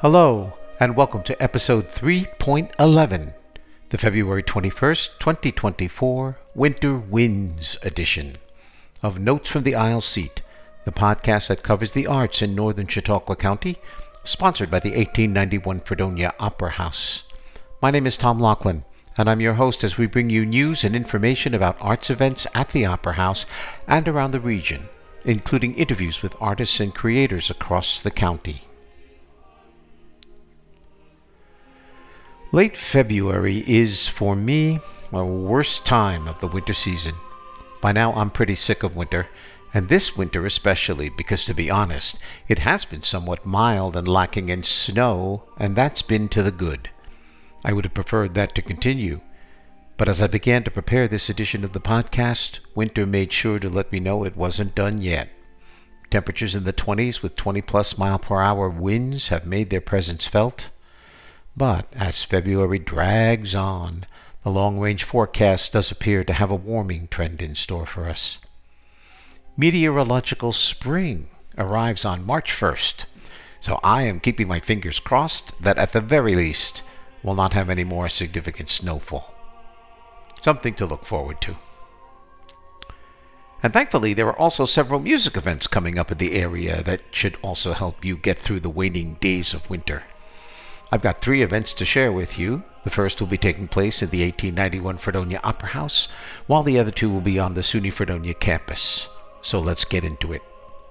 Hello, and welcome to episode 3.11, the February 21st, 2024 Winter Winds edition of Notes from the Aisle Seat, the podcast that covers the arts in northern Chautauqua County, sponsored by the 1891 Fredonia Opera House. My name is Tom Laughlin, and I'm your host as we bring you news and information about arts events at the Opera House and around the region, including interviews with artists and creators across the county. Late February is, for me, the worst time of the winter season. By now I'm pretty sick of winter, and this winter especially, because to be honest, it has been somewhat mild and lacking in snow, and that's been to the good. I would have preferred that to continue, but as I began to prepare this edition of the podcast, winter made sure to let me know it wasn't done yet. Temperatures in the 20s with 20-plus mile-per-hour winds have made their presence felt. But as February drags on, the long-range forecast does appear to have a warming trend in store for us. Meteorological spring arrives on March 1st, so I am keeping my fingers crossed that at the very least we'll not have any more significant snowfall. Something to look forward to. And thankfully, there are also several music events coming up in the area that should also help you get through the waning days of winter. I've got 3 events to share with you. The first will be taking place at the 1891 Fredonia Opera House, while the other 2 will be on the SUNY Fredonia campus. So let's get into it.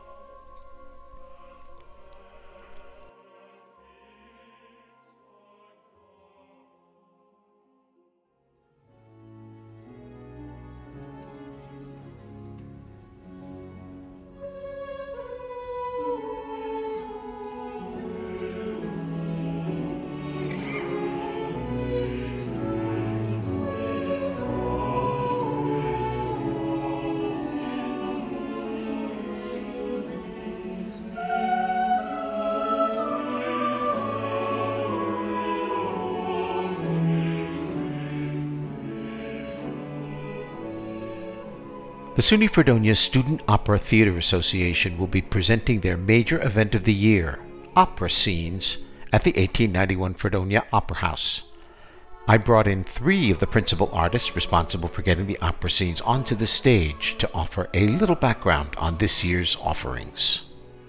The SUNY Fredonia Student Opera Theater Association will be presenting their major event of the year, Opera Scenes, at the 1891 Fredonia Opera House. I brought in 3 of the principal artists responsible for getting the opera scenes onto the stage to offer a little background on this year's offerings.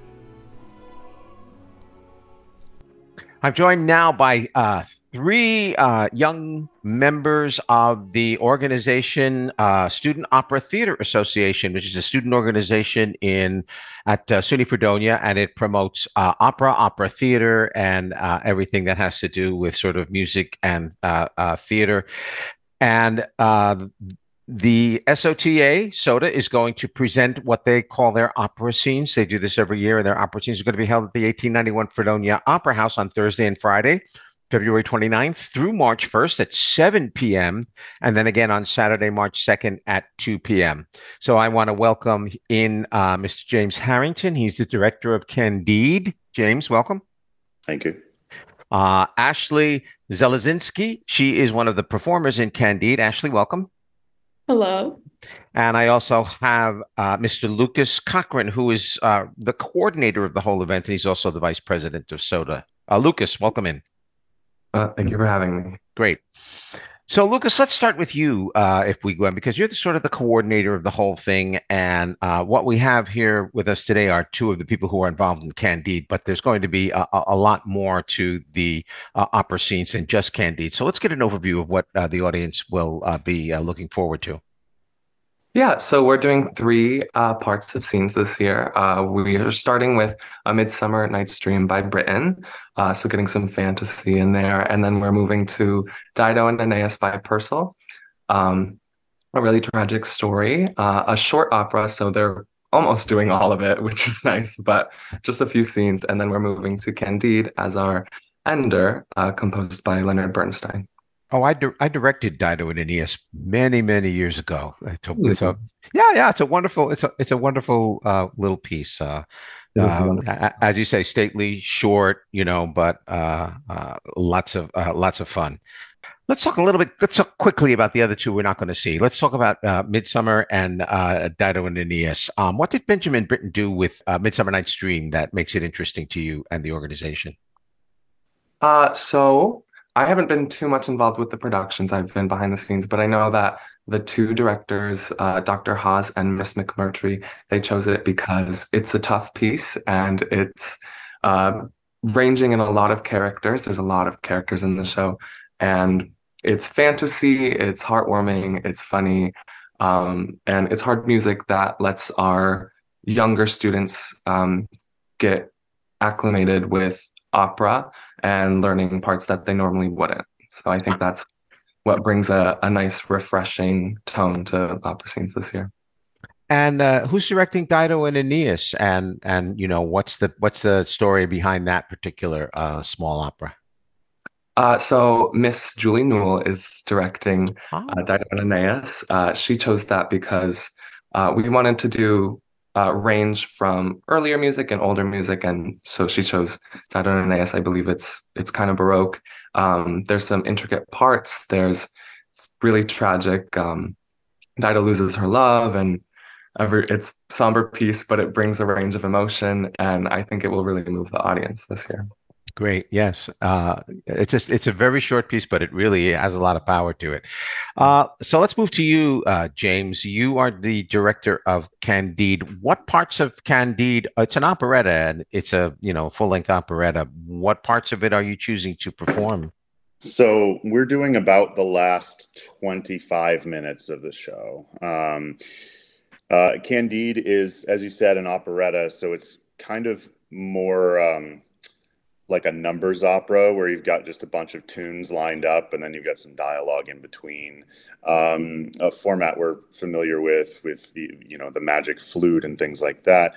I'm joined now by 3 young members of the organization, Student Opera Theater Association, which is a student organization at SUNY Fredonia, and it promotes opera theater, and everything that has to do with sort of music and theater. And the SOTA is going to present what they call their opera scenes. They do this every year, and their opera scenes are going to be held at the 1891 Fredonia Opera House on Thursday and Friday, February 29th through March 1st at 7 p.m., and then again on Saturday, March 2nd at 2 p.m. So I want to welcome in Mr. James Harrington. He's the director of Candide. James, welcome. Thank you. Ashley Zelazinski. She is one of the performers in Candide. Ashley, welcome. Hello. And I also have Mr. Lucas Cochran, who is the coordinator of the whole event, and he's also the vice president of SOTA. Lucas, welcome in. Thank you for having me. Great. So, Lucas, let's start with you, if we go, because you're sort of the coordinator of the whole thing. And what we have here with us today are 2 of the people who are involved in Candide, but there's going to be a lot more to the opera scenes than just Candide. So let's get an overview of what the audience will be looking forward to. Yeah, so we're doing 3 parts of scenes this year. We are starting with A Midsummer Night's Dream by Britten, so getting some fantasy in there. And then we're moving to Dido and Aeneas by Purcell, a really tragic story, a short opera, so they're almost doing all of it, which is nice, but just a few scenes. And then we're moving to Candide as our ender, composed by Leonard Bernstein. Oh, I directed Dido and Aeneas many, many years ago. It's a wonderful little piece. As you say, stately, short, but lots of fun. Let's talk quickly about the other 2 we're not going to see. Let's talk about Midsummer and Dido and Aeneas. What did Benjamin Britten do with Midsummer Night's Dream that makes it interesting to you and the organization? So I haven't been too much involved with the productions. I've been behind the scenes, but I know that the two directors, Dr. Haas and Miss McMurtry, they chose it because it's a tough piece and it's uh, ranging in a lot of characters. There's a lot of characters in the show, and it's fantasy, it's heartwarming, it's funny, and it's hard music that lets our younger students get acclimated with opera and learning parts that they normally wouldn't. So I think that's what brings a nice, refreshing tone to opera scenes this year. And who's directing Dido and Aeneas? And what's the story behind that particular small opera? So Miss Julie Newell is directing Oh, Dido and Aeneas. She chose that because we wanted to do range from earlier music and older music, and so she chose Dido and Aeneas. I believe it's kind of Baroque. There's some intricate parts. It's really tragic. Dido loses her love, and it's somber piece, but it brings a range of emotion, and I think it will really move the audience this year. great. Yes. It's a very short piece, but it really has a lot of power to it. So let's move to you, James. You are the director of Candide. What parts of Candide, it's an operetta and it's a, full-length operetta. What parts of it are you choosing to perform? So we're doing about the last 25 minutes of the show. Candide is, as you said, an operetta, so it's kind of more like a numbers opera where you've got just a bunch of tunes lined up and then you've got some dialogue in between. A format we're familiar with the magic flute and things like that.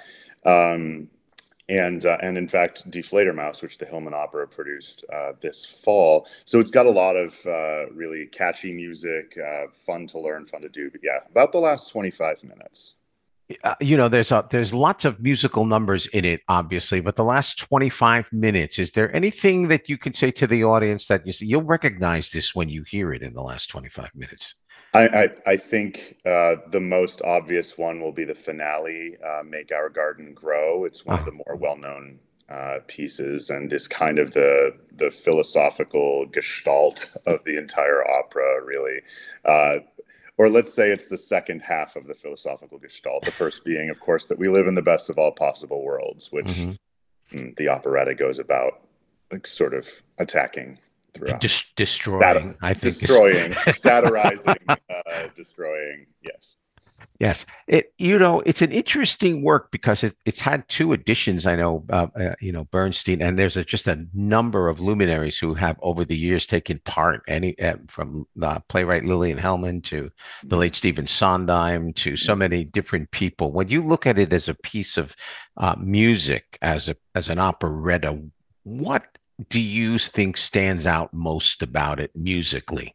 And in fact, Die Fledermaus, which the Hillman Opera produced this fall. So it's got a lot of really catchy music, fun to learn, fun to do. But yeah, about the last 25 minutes. There's lots of musical numbers in it, obviously, but the last 25 minutes, is there anything that you can say to the audience that you'll recognize this when you hear it in the last 25 minutes? I think the most obvious one will be the finale, Make Our Garden Grow. It's one of Oh, the more well-known pieces and is kind of the philosophical gestalt of the entire opera, really. Or let's say it's the second half of the philosophical gestalt. The first being, of course, that we live in the best of all possible worlds, which mhm. the operetta goes about like sort of attacking throughout. Destroying, I think is Destroying, satirizing, destroying. Yes. yes. It's an interesting work because it's had two editions. I know, Bernstein, and there's just a number of luminaries who have over the years taken part. From playwright Lillian Hellman to the late Stephen Sondheim to so many different people. When you look at it as a piece of music, as an operetta, what do you think stands out most about it musically?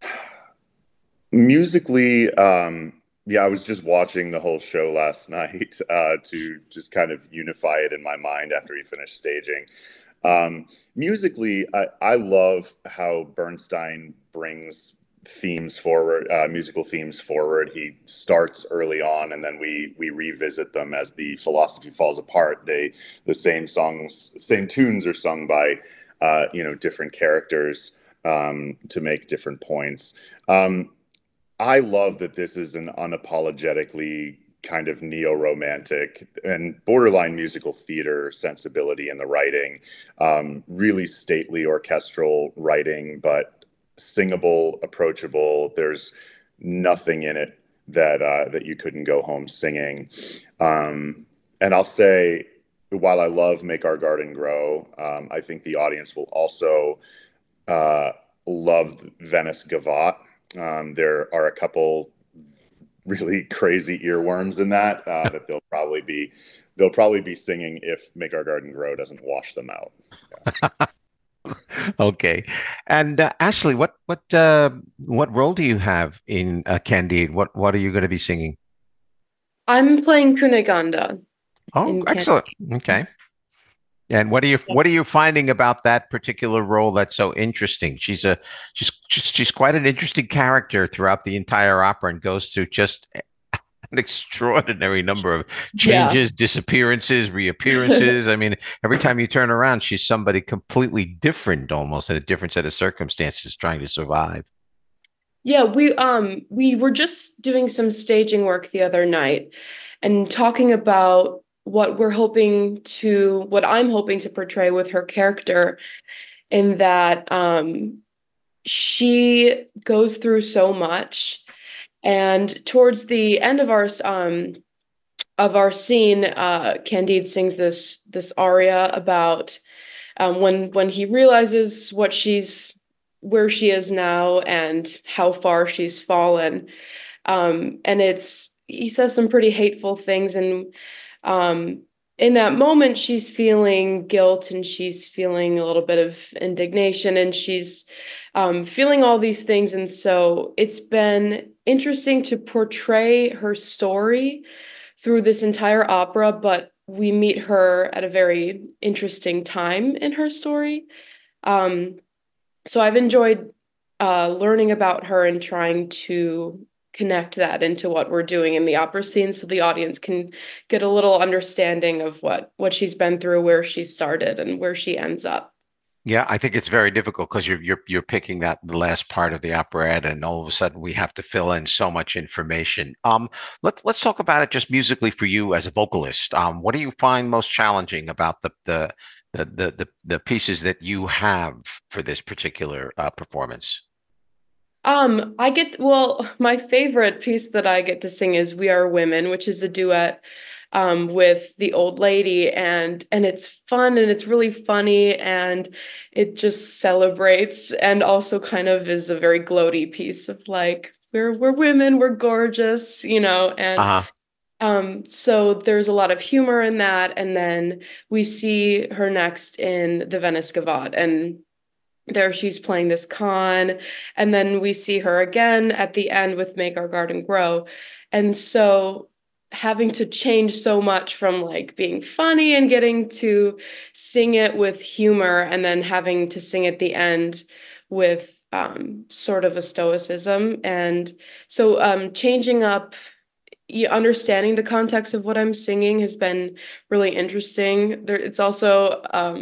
Musically, yeah, I was just watching the whole show last night to just kind of unify it in my mind after he finished staging. Musically, I love how Bernstein brings themes forward, musical themes forward. He starts early on, and then we revisit them as the philosophy falls apart. The same songs, same tunes are sung by different characters to make different points. I love that this is an unapologetically kind of neo-romantic and borderline musical theater sensibility in the writing. Really stately orchestral writing, but singable, approachable. There's nothing in it that you couldn't go home singing. And I'll say, while I love Make Our Garden Grow, I think the audience will also uh, love Venice Gavotte. There are a couple really crazy earworms in that they'll probably be singing if Make Our Garden Grow doesn't wash them out. Yeah. Okay. And Ashley, what role do you have in Candide? What are you going to be singing? I'm playing Cunegonde Oh, in excellent. Okay. Cantonese. And what are you finding about that particular role that's so interesting? She's quite an interesting character throughout the entire opera and goes through just an extraordinary number of Yeah. changes, disappearances, reappearances. I mean, every time you turn around, she's somebody completely different, almost in a different set of circumstances, trying to survive. Yeah, we were just doing some staging work the other night and talking about what I'm hoping to portray with her character, in that she goes through so much, and towards the end of our scene, Candide sings this aria about when he realizes where she is now and how far she's fallen. And he says some pretty hateful things, and um, in that moment, she's feeling guilt and she's feeling a little bit of indignation, and she's feeling all these things. And so it's been interesting to portray her story through this entire opera, but we meet her at a very interesting time in her story. Um, so I've enjoyed learning about her and trying to connect that into what we're doing in the opera scene, so the audience can get a little understanding of what she's been through, where she started, and where she ends up. Yeah, I think it's very difficult because you're picking that the last part of the operetta, and all of a sudden we have to fill in so much information. Let's talk about it just musically for you as a vocalist. What do you find most challenging about the pieces that you have for this particular performance? My favorite piece that I get to sing is We Are Women, which is a duet with the old lady, and it's fun and it's really funny, and it just celebrates and also kind of is a very gloaty piece of like we're women, we're gorgeous, and Uh-huh. so there's a lot of humor in that, and then we see her next in the Venice Gavotte, and there she's playing this con, and then we see her again at the end with Make Our Garden Grow. And so having to change so much from like being funny and getting to sing it with humor, and then having to sing at the end with sort of a stoicism. And so changing up, understanding the context of what I'm singing has been really interesting. It's also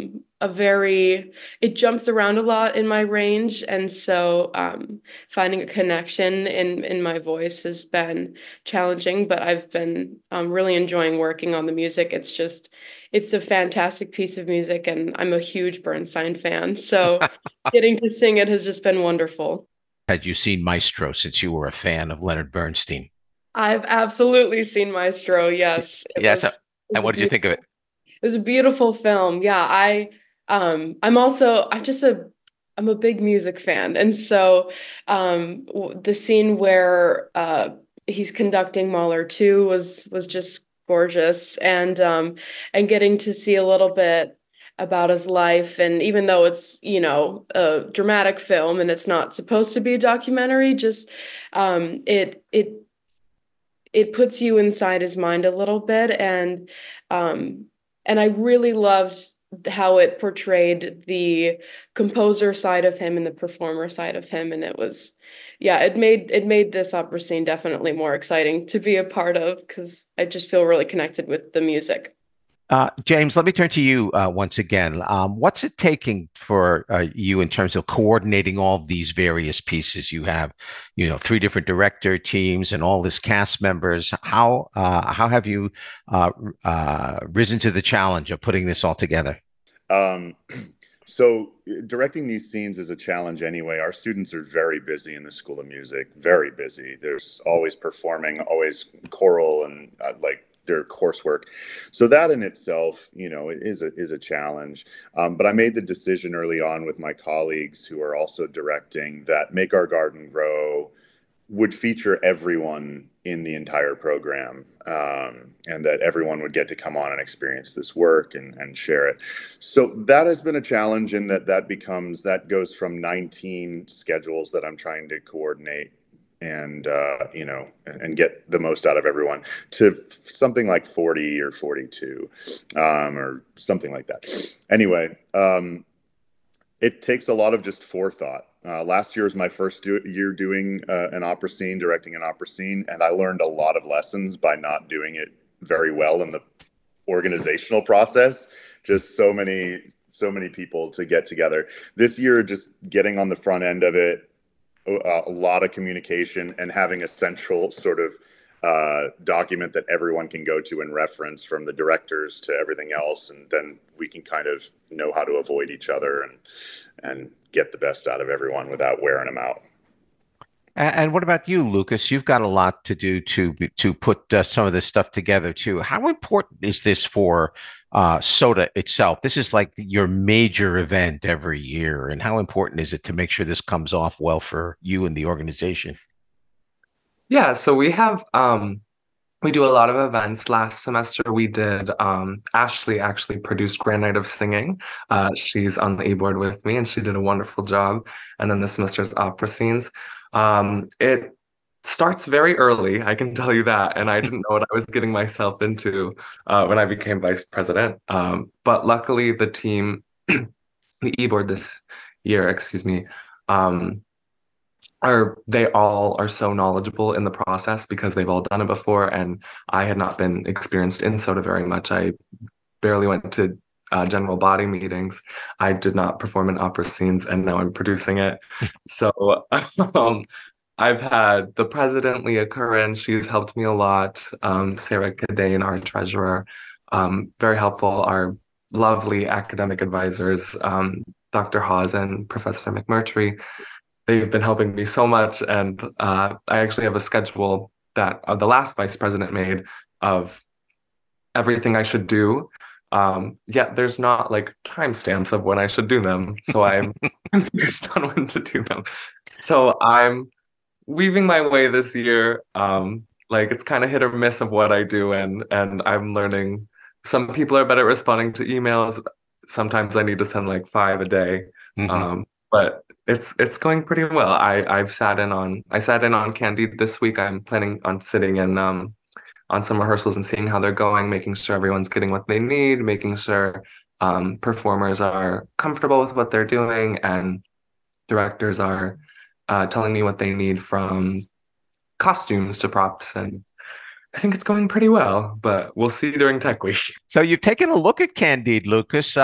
it jumps around a lot in my range, and so finding a connection in my voice has been challenging. But I've been really enjoying working on the music. It's a fantastic piece of music, and I'm a huge Bernstein fan, so getting to sing it has just been wonderful. Had you seen Maestro since you were a fan of Leonard Bernstein? I've absolutely seen Maestro. Yes, Yes. it And was a what did you think of it? it was a beautiful film. Yeah, I'm also I'm a big music fan, and so the scene where he's conducting Mahler 2 was just gorgeous, and getting to see a little bit about his life, and even though it's, a dramatic film and it's not supposed to be a documentary, just it puts you inside his mind a little bit, um and I really loved how it portrayed the composer side of him and the performer side of him, and yeah, it made this opera scene definitely more exciting to be a part of, because I just feel really connected with the music. James, let me turn to you once again. What's it taking for you in terms of coordinating all of these various pieces? You have, three different director teams and all this cast members. How have you risen to the challenge of putting this all together? Um, so directing these scenes is a challenge anyway. Our students are very busy in the School of Music, very busy. There's always performing, always choral and like their coursework. So that in itself, is a challenge. But I made the decision early on with my colleagues who are also directing that Make Our Garden Grow would feature everyone in the entire program, and that everyone would get to come on and experience this work and share it. So that has been a challenge in that goes from 19 schedules that I'm trying to coordinate and and get the most out of everyone to something like 40 or 42, or something like that. Anyway, it takes a lot of just forethought. Last year was my first year doing an opera scene, directing an opera scene, and I learned a lot of lessons by not doing it very well in the organizational process. Just so many people to get together. This year, just getting on the front end of it, a lot of communication, and having a central sort of document that everyone can go to and reference, from the directors to everything else, and then we can kind of know how to avoid each other and get the best out of everyone without wearing them out. And what about you, Lucas? You've got a lot to do to put some of this stuff together too. How important is this for SOTA itself? This is like your major event every year, and how important is it to make sure this comes off well for you and the organization? Yeah, so we do a lot of events. Last semester we did Ashley actually produced Grand Night of Singing. She's on the e-board with me and she did a wonderful job. And then this semester's opera scenes. It starts very early, I can tell you that, and I didn't know what I was getting myself into when I became vice president. But luckily the team, the e-board this year, they all are so knowledgeable in the process because they've all done it before, and I had not been experienced in SOTA very much. I barely went to general body meetings. I did not perform in opera scenes, and now I'm producing it. So I've had the president, Leah Curran. She's helped me a lot. Sarah Cadane, our treasurer, very helpful. Our lovely academic advisors, Dr. Hawes and Professor McMurtry. They've been helping me so much, and I actually have a schedule that the last vice president made of everything I should do. Yet there's not like timestamps of when I should do them, so I'm confused on when to do them. So I'm weaving my way this year. Like it's kind of hit or miss of what I do, and I'm learning. Some people are better at responding to emails. Sometimes I need to send like 5 a day. But it's going pretty well. I sat in on Candide this week. I'm planning on sitting in on some rehearsals and seeing how they're going, making sure everyone's getting what they need, making sure performers are comfortable with what they're doing, and directors are telling me what they need, from costumes to props. And I think it's going pretty well, but we'll see during Tech Week. So you've taken a look at Candide, Lucas.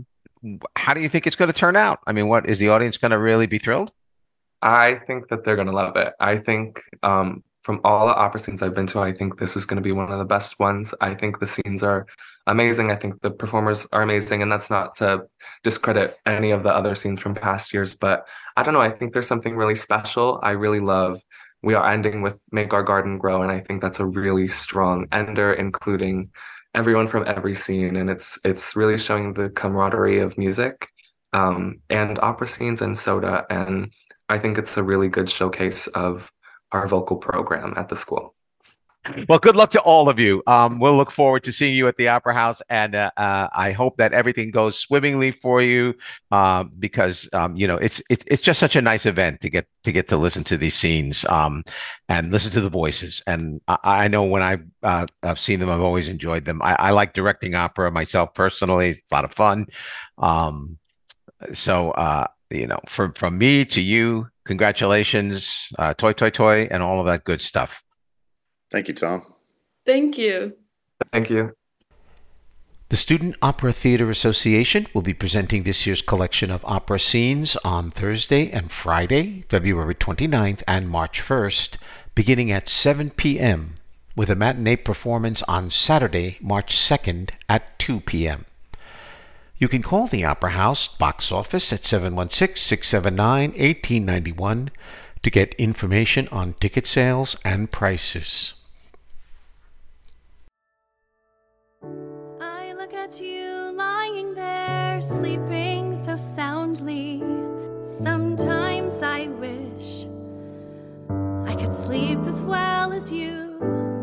How do you think it's going to turn out? I mean, what is the audience going to really be thrilled? I think that they're going to love it. I think from all the opera scenes I've been to, I think this is going to be one of the best ones. I think the scenes are amazing. I think the performers are amazing. And that's not to discredit any of the other scenes from past years, but I don't know. I think there's something really special. I really love, we are ending with Make Our Garden Grow. And I think that's a really strong ender, including everyone from every scene, and it's really showing the camaraderie of music and opera scenes and SOTA, and I think it's a really good showcase of our vocal program at the school. Well, good luck to all of you. We'll look forward to seeing you at the Opera House, and I hope that everything goes swimmingly for you, because it's just such a nice event to get to listen to these scenes and listen to the voices. And I know when I've seen them, I've always enjoyed them. I like directing opera myself personally; it's a lot of fun. From me to you, congratulations, toi toi toi, and all of that good stuff. Thank you, Tom. Thank you. Thank you. The Student Opera Theater Association will be presenting this year's collection of opera scenes on Thursday and Friday, February 29th and March 1st, beginning at 7 p.m., with a matinee performance on Saturday, March 2nd at 2 p.m. You can call the Opera House box office at 716-679-1891 to get information on ticket sales and prices. I look at you lying there, sleeping so soundly. Sometimes I wish I could sleep as well as you.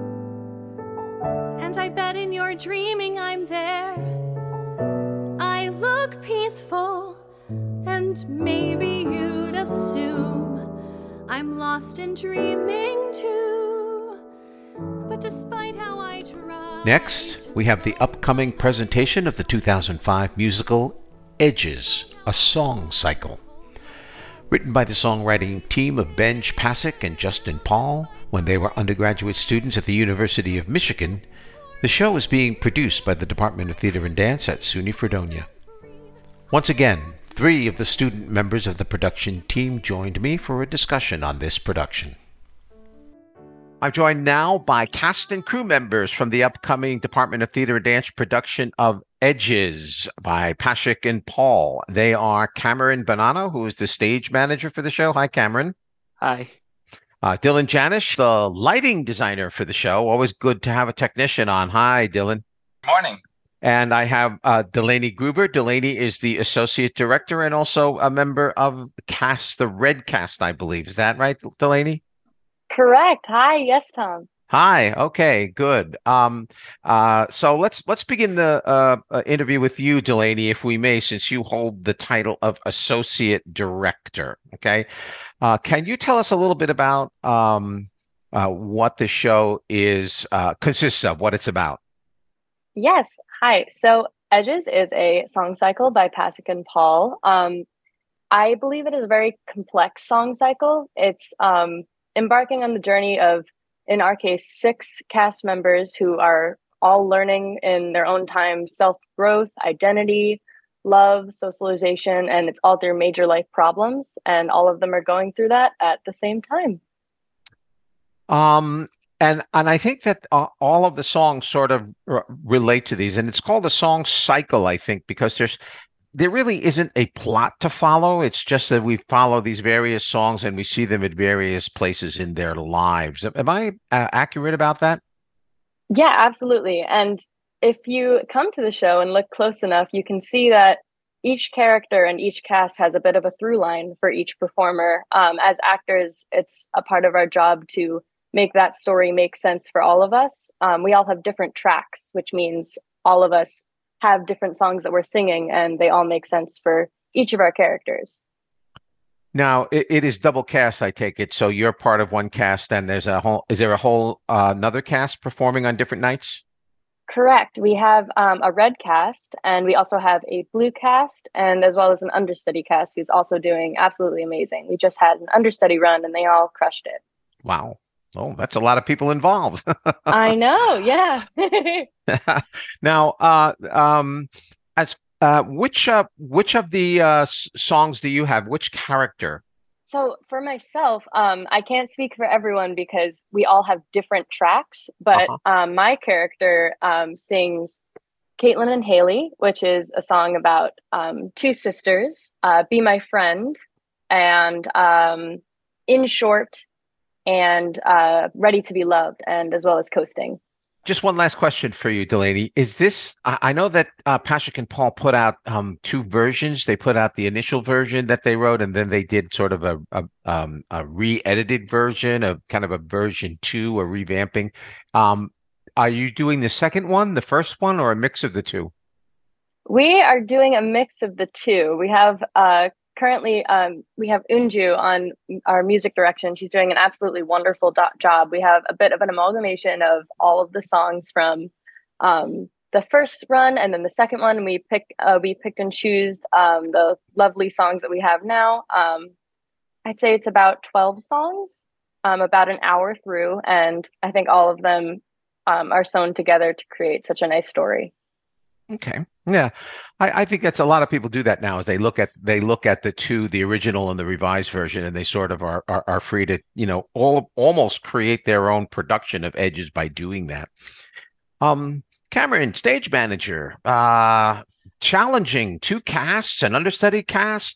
And I bet in your dreaming I'm there. I look peaceful, and maybe you'd assume I'm lost in dreaming too. But despite how I try. Next, we have the upcoming presentation of the 2005 musical Edges, a Song Cycle. Written by the songwriting team of Benj Pasek and Justin Paul when they were undergraduate students at the University of Michigan, the show is being produced by the Department of Theater and Dance at SUNY Fredonia. Once again, 3 of the student members of the production team joined me for a discussion on this production. I'm joined now by cast and crew members from the upcoming Department of Theater and Dance production of Edges by Pasek and Paul. They are Cameron Bonanno, who is the stage manager for the show. Hi, Cameron. Hi. Dylan Janish, the lighting designer for the show. Always good to have a technician on. Hi, Dylan. Morning. And I have Delaney Gruber. Delaney is the associate director and also a member of cast, the Red Cast, I believe. Is that right, Delaney? Correct. Hi. Yes, Tom. Hi. Okay, good. So let's begin the interview with you, Delaney, if we may, since you hold the title of associate director. Okay. Can you tell us a little bit about what the show consists of, what it's about? Yes. Hi. So Edges is a song cycle by Pasek and Paul. I believe it is a very complex song cycle. It's embarking on the journey of, in our case, 6 cast members who are all learning in their own time self-growth, identity, love, socialization, and it's all through major life problems. And all of them are going through that at the same time. And I think that all of the songs sort of relate to these, and it's called a song cycle, I think, because there really isn't a plot to follow. It's just that we follow these various songs and we see them at various places in their lives. Am I accurate about that? Yeah, absolutely. And if you come to the show and look close enough, you can see that each character and each cast has a bit of a through line for each performer. As actors, it's a part of our job to make that story make sense for all of us. We all have different tracks, which means all of us have different songs that we're singing, and they all make sense for each of our characters. Now, it is double cast, I take it. So you're part of one cast, and is there a whole another cast performing on different nights? Correct. We have a red cast, and we also have a blue cast, and as well as an understudy cast who's also doing absolutely amazing. We just had an understudy run, and they all crushed it. Wow. Oh, that's a lot of people involved. I know. Yeah. Now, which of the songs do you have? Which character? So for myself, I can't speak for everyone because we all have different tracks, but my character sings Caitlin and Haley, which is a song about 2 sisters, Be My Friend, and In Short, and Ready to Be Loved, and as well as Coasting. Just one last question for you, Delaney. Is this, I know that Pasek and Paul put out 2 versions. They put out the initial version that they wrote, and then they did sort of a re-edited version of kind of a version 2, a revamping. Are you doing the second one, the first one, or a mix of the 2? We are doing a mix of the 2. We have currently, we have Unju on our music direction. She's doing an absolutely wonderful job. We have a bit of an amalgamation of all of the songs from the first run and then the second one. We picked and choose the lovely songs that we have now. I'd say it's about 12 songs, about an hour through, and I think all of them are sewn together to create such a nice story. Okay. Yeah. I think that's a lot of people do that now, is they look at the original and the revised version, and they sort of are free to, almost create their own production of Edges by doing that. Cameron, stage manager, challenging 2 casts, an understudy cast.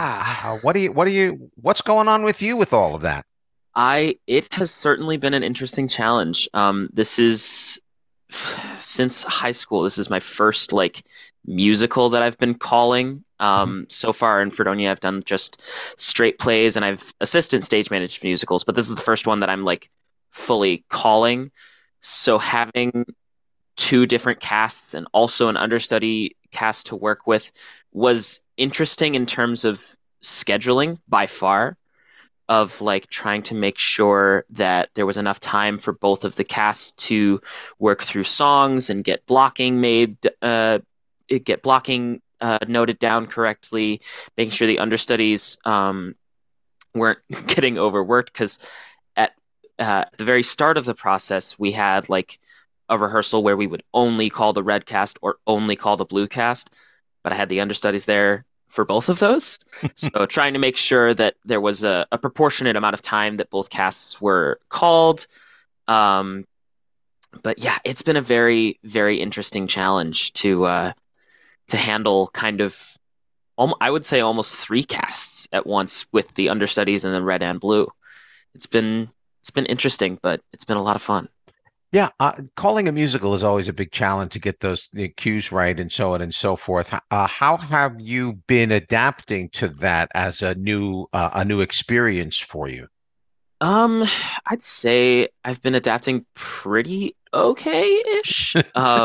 What's going on with you with all of that? It has certainly been an interesting challenge. This is since high school. This is my first musical that I've been calling. So far in Fredonia, I've done just straight plays, and I've assistant stage managed musicals, but this is the first one that I'm fully calling. So having 2 different casts and also an understudy cast to work with was interesting in terms of scheduling by far, of trying to make sure that there was enough time for both of the casts to work through songs and get blocking noted down correctly, making sure the understudies weren't getting overworked because at the very start of the process, we had like a rehearsal where we would only call the red cast or only call the blue cast, but I had the understudies there for both of those. So trying to make sure that there was a proportionate amount of time that both casts were called. Um, but yeah, it's been a very, very interesting challenge to handle kind of, I would say almost three casts at once with the understudies and then red and blue. It's been interesting, but it's been a lot of fun. Yeah, calling a musical is always a big challenge to get the cues right and so on and so forth. How have you been adapting to that as a new experience for you? Um, I'd say I've been adapting pretty okay-ish.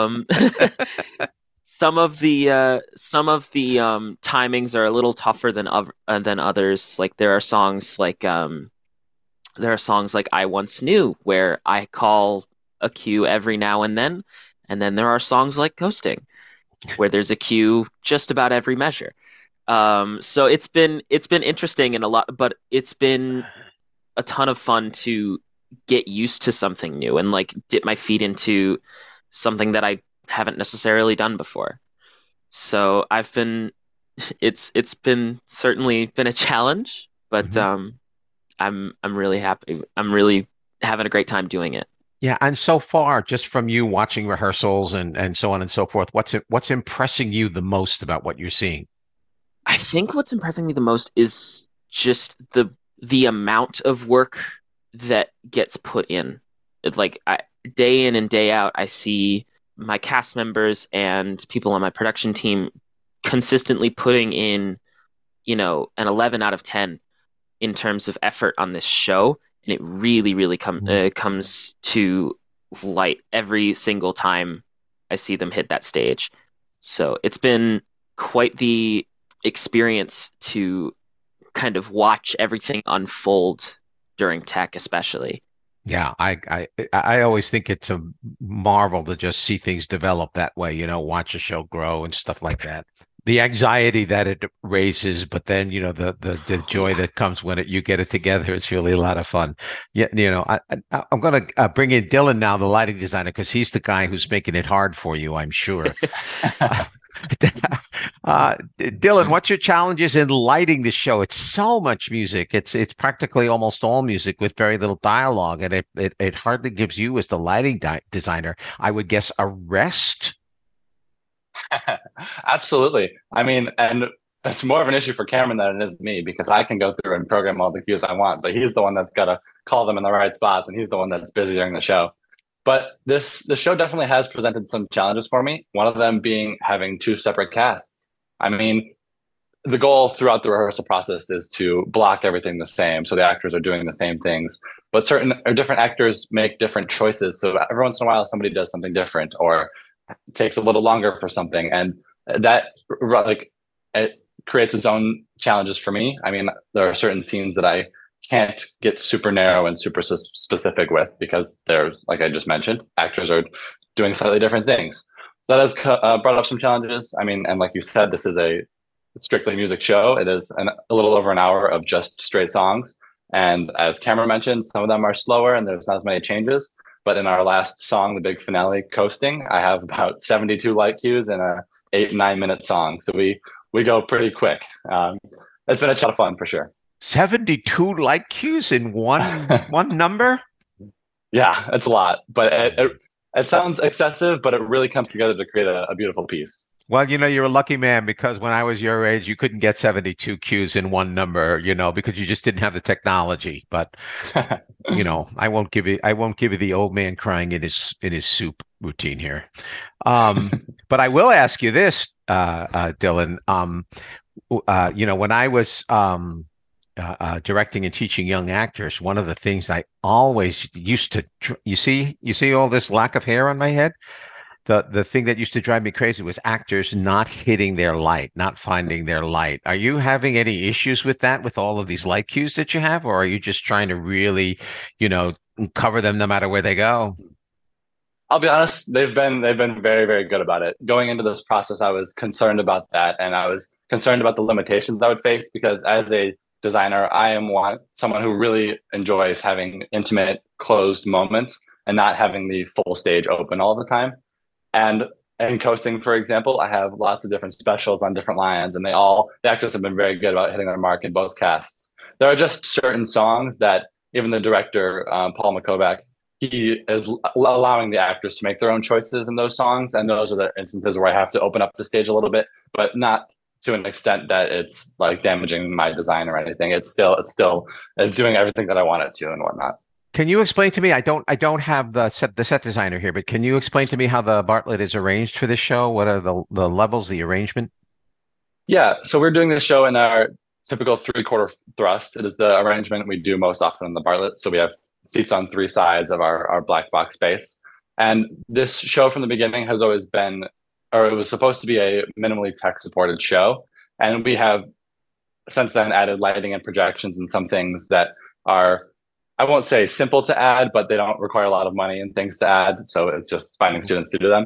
Some of the timings are a little tougher than others. Like there are songs like I Once Knew where I call a cue every now and then there are songs like Ghosting where there's a cue just about every measure. So it's been interesting and a lot, but it's been a ton of fun to get used to something new and like dip my feet into something that I haven't necessarily done before. So it's been certainly been a challenge, but Mhm. I'm really happy. I'm really having a great time doing it. Yeah, and so far, just from you watching rehearsals and so on and so forth, what's impressing you the most about what you're seeing? I think what's impressing me the most is just the amount of work that gets put in. Day in and day out, I see my cast members and people on my production team consistently putting in, an 11 out of 10 in terms of effort on this show, and it really, really comes to light every single time I see them hit that stage. So it's been quite the experience to kind of watch everything unfold during tech, especially. Yeah, I always think it's a marvel to just see things develop that way, watch a show grow and stuff like that. The anxiety that it raises, but then the Oh joy yeah. that comes when you get it together. It's really a lot of fun. Yeah, I'm going to bring in Dylan now, the lighting designer, because he's the guy who's making it hard for you, I'm sure. Dylan, what's your challenges in lighting the show? It's so much music. It's practically almost all music with very little dialogue, and it hardly gives you, as the lighting designer, I would guess, a rest. Absolutely. I mean, and it's more of an issue for Cameron than it is me because I can go through and program all the cues I want, but he's the one that's got to call them in the right spots, and he's the one that's busy during the show. But the show definitely has presented some challenges for me. One of them being having two separate casts. I mean, the goal throughout the rehearsal process is to block everything the same, so the actors are doing the same things. But certain or different actors make different choices. So every once in a while, somebody does something different, or takes a little longer for something, and that like it creates its own challenges for me. I mean, there are certain scenes that I can't get super narrow and super specific with because there's, like I just mentioned, actors are doing slightly different things. That has brought up some challenges. I mean, and like you said, this is a strictly music show. It is a little over an hour of just straight songs. And as Cameron mentioned, some of them are slower and there's not as many changes. But in our last song, the big finale, Coasting, I have about 72 light cues in a 8 9 minute song. So we go pretty quick. It's been a lot of fun for sure. 72 light cues in one number? Yeah, it's a lot, but it sounds excessive, but it really comes together to create a beautiful piece. Well, you're a lucky man because when I was your age, you couldn't get 72 cues in one number, because you just didn't have the technology. But, I won't give you the old man crying in his soup routine here. But I will ask you this, Dylan. When I was directing and teaching young actors, one of the things I always used to, you see all this lack of hair on my head? The thing that used to drive me crazy was actors not hitting their light, not finding their light. Are you having any issues with that, with all of these light cues that you have, or are you just trying to really, cover them no matter where they go? I'll be honest, they've been very, very good about it. Going into this process, I was concerned about that, and I was concerned about the limitations I would face because as a designer, I am someone who really enjoys having intimate, closed moments and not having the full stage open all the time. And in coasting, for example, I have lots of different specials on different lines, and the actors have been very good about hitting their mark in both casts. There are just certain songs that even the director, Paul Makovac, he is allowing the actors to make their own choices in those songs, and those are the instances where I have to open up the stage a little bit, but not to an extent that it's like damaging my design or anything. It still is doing everything that I want it to and whatnot. Can you explain to me? I don't have the set designer here, but can you explain to me how the Bartlett is arranged for this show? What are the levels, the arrangement? Yeah, so we're doing this show in our typical 3/4 thrust. It is the arrangement we do most often in the Bartlett. So we have seats on 3 sides of our black box space. And this show from the beginning has always been, or it was supposed to be, a minimally tech supported show. And we have since then added lighting and projections and some things that are, I won't say simple to add, but they don't require a lot of money and things to add. So it's just finding students to do them.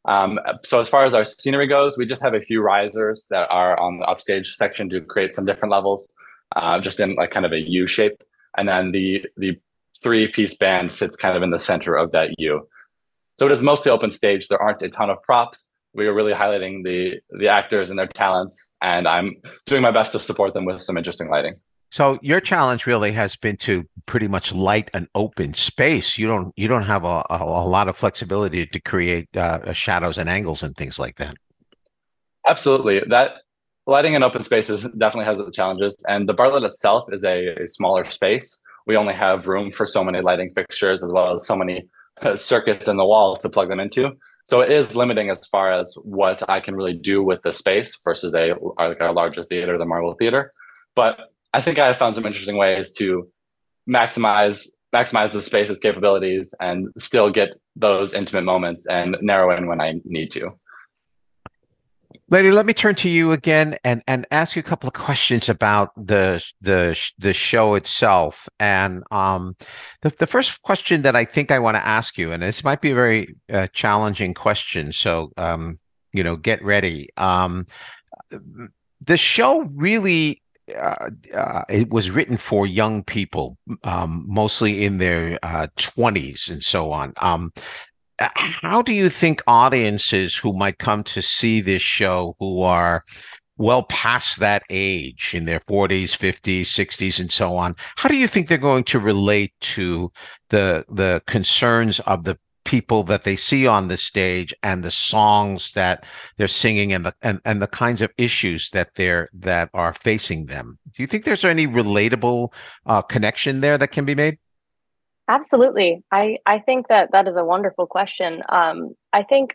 So as far as our scenery goes, we just have a few risers that are on the upstage section to create some different levels, just in like kind of a U shape. And then the 3-piece band sits kind of in the center of that U. So it is mostly open stage. There aren't a ton of props. We are really highlighting the actors and their talents, and I'm doing my best to support them with some interesting lighting. So your challenge really has been to pretty much light an open space. You don't have a lot of flexibility to create shadows and angles and things like that. Absolutely. That lighting in open spaces definitely has its challenges. And the Bartlett itself is a smaller space. We only have room for so many lighting fixtures as well as so many circuits in the wall to plug them into. So it is limiting as far as what I can really do with the space versus a larger theater, the Marvel Theater. But I think I have found some interesting ways to maximize the space's capabilities and still get those intimate moments and narrow in when I need to. Lady, let me turn to you again and ask you a couple of questions about the show itself. And the first question that I think I want to ask you, and this might be a very challenging question, so get ready. The show really it was written for young people, mostly in their 20s and so on. How do you think audiences who might come to see this show, who are well past that age, in their 40s, 50s, 60s, and so on, how do you think they're going to relate to the concerns of the people that they see on the stage and the songs that they're singing and the kinds of issues that are facing them? Do you think there's any relatable connection there that can be made? Absolutely. I think that is a wonderful question. I think,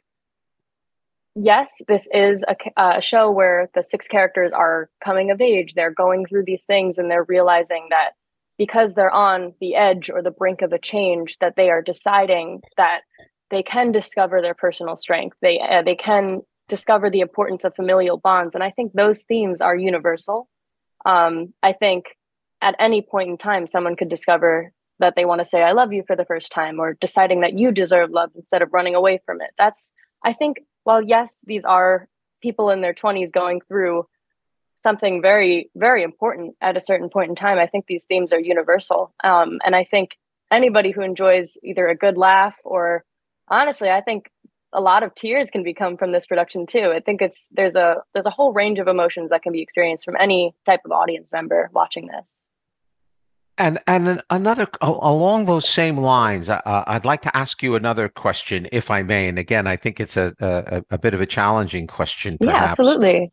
yes, this is a show where the 6 characters are coming of age. They're going through these things and they're realizing that because they're on the edge or the brink of a change, that they are deciding that they can discover their personal strength. They can discover the importance of familial bonds. And I think those themes are universal. I think at any point in time, someone could discover that they want to say, I love you for the first time, or deciding that you deserve love instead of running away from it. I think, while yes, these are people in their 20s going through something very, very important at a certain point in time, I think these themes are universal. And I think anybody who enjoys either a good laugh or, honestly, I think a lot of tears can become from this production too. I think there's a whole range of emotions that can be experienced from any type of audience member watching this. And another along those same lines, I'd like to ask you another question, if I may. And again, I think it's a bit of a challenging question, perhaps. Yeah, absolutely.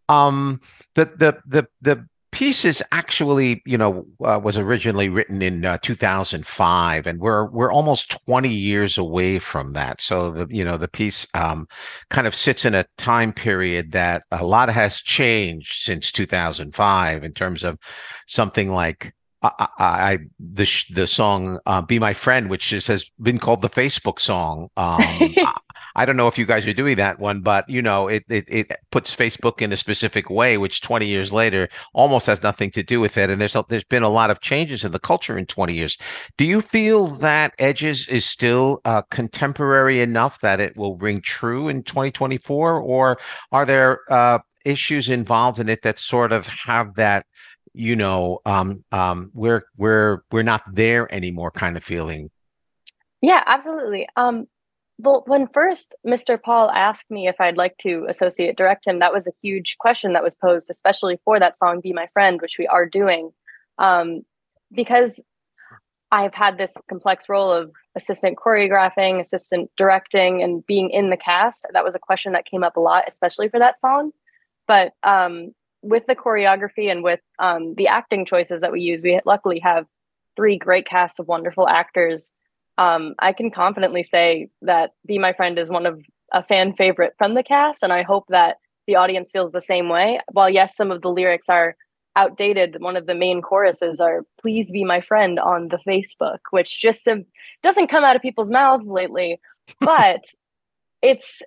The piece is actually, was originally written in 2005, and we're almost 20 years away from that. So the piece kind of sits in a time period that a lot has changed since 2005 in terms of something like the song "Be My Friend," which has been called the Facebook song. I don't know if you guys are doing that one, but it puts Facebook in a specific way, which 20 years later almost has nothing to do with it. And there's been a lot of changes in the culture in 20 years. Do you feel that Edges is still contemporary enough that it will ring true in 2024, or are there issues involved in it that sort of have that we're not there anymore kind of feeling? Yeah, absolutely. Well, when first Mr. Paul asked me if I'd like to associate direct him, that was a huge question that was posed, especially for that song "Be My Friend," which we are doing, because I've had this complex role of assistant choreographing, assistant directing, and being in the cast. That was a question that came up a lot, especially for that song. But with the choreography and with the acting choices that we use, we luckily have three great cast of wonderful actors. I can confidently say that "Be My Friend" is one of a fan favorite from the cast, and I hope that the audience feels the same way. While yes, some of the lyrics are outdated, one of the main choruses are "Please be my friend" on the Facebook, which just doesn't come out of people's mouths lately, but it's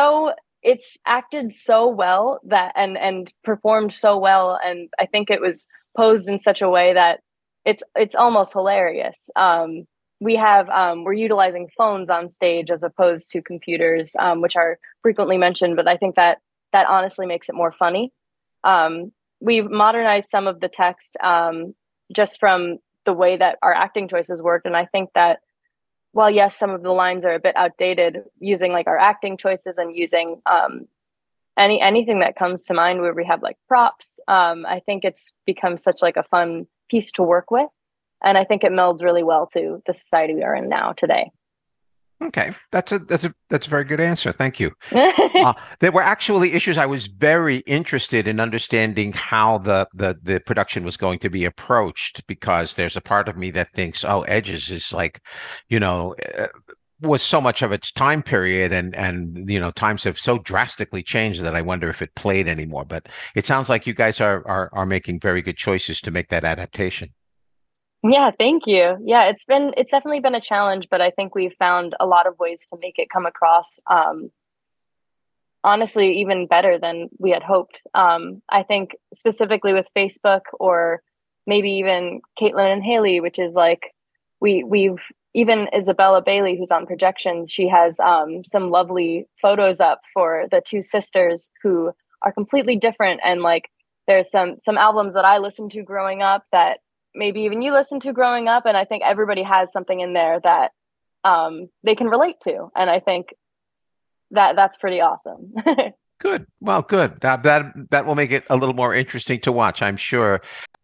acted so well that and performed so well, and I think it was posed in such a way that it's almost hilarious. We're utilizing phones on stage as opposed to computers, which are frequently mentioned, but I think that honestly makes it more funny. We've modernized some of the text just from the way that our acting choices work. And I think that while, yes, some of the lines are a bit outdated, using like our acting choices and using anything that comes to mind where we have like props, I think it's become such like a fun piece to work with. And I think it melds really well to the society we are in now today. Okay, that's a very good answer. Thank you. There were actually issues. I was very interested in understanding how the production was going to be approached, because there's a part of me that thinks, oh, Edges is like, was so much of its time period, and times have so drastically changed that I wonder if it played anymore. But it sounds like you guys are making very good choices to make that adaptation. Yeah, thank you. Yeah, it's definitely been a challenge, but I think we've found a lot of ways to make it come across, honestly, even better than we had hoped. I think specifically with Facebook, or maybe even Caitlin and Haley, which is like, we've even Isabella Bailey, who's on projections, she has some lovely photos up for the two sisters who are completely different. And like, there's some albums that I listened to growing up that maybe even you listened to growing up, and I think everybody has something in there that they can relate to, and I think that's pretty awesome. Good. Well, good. That will make it a little more interesting to watch, I'm sure.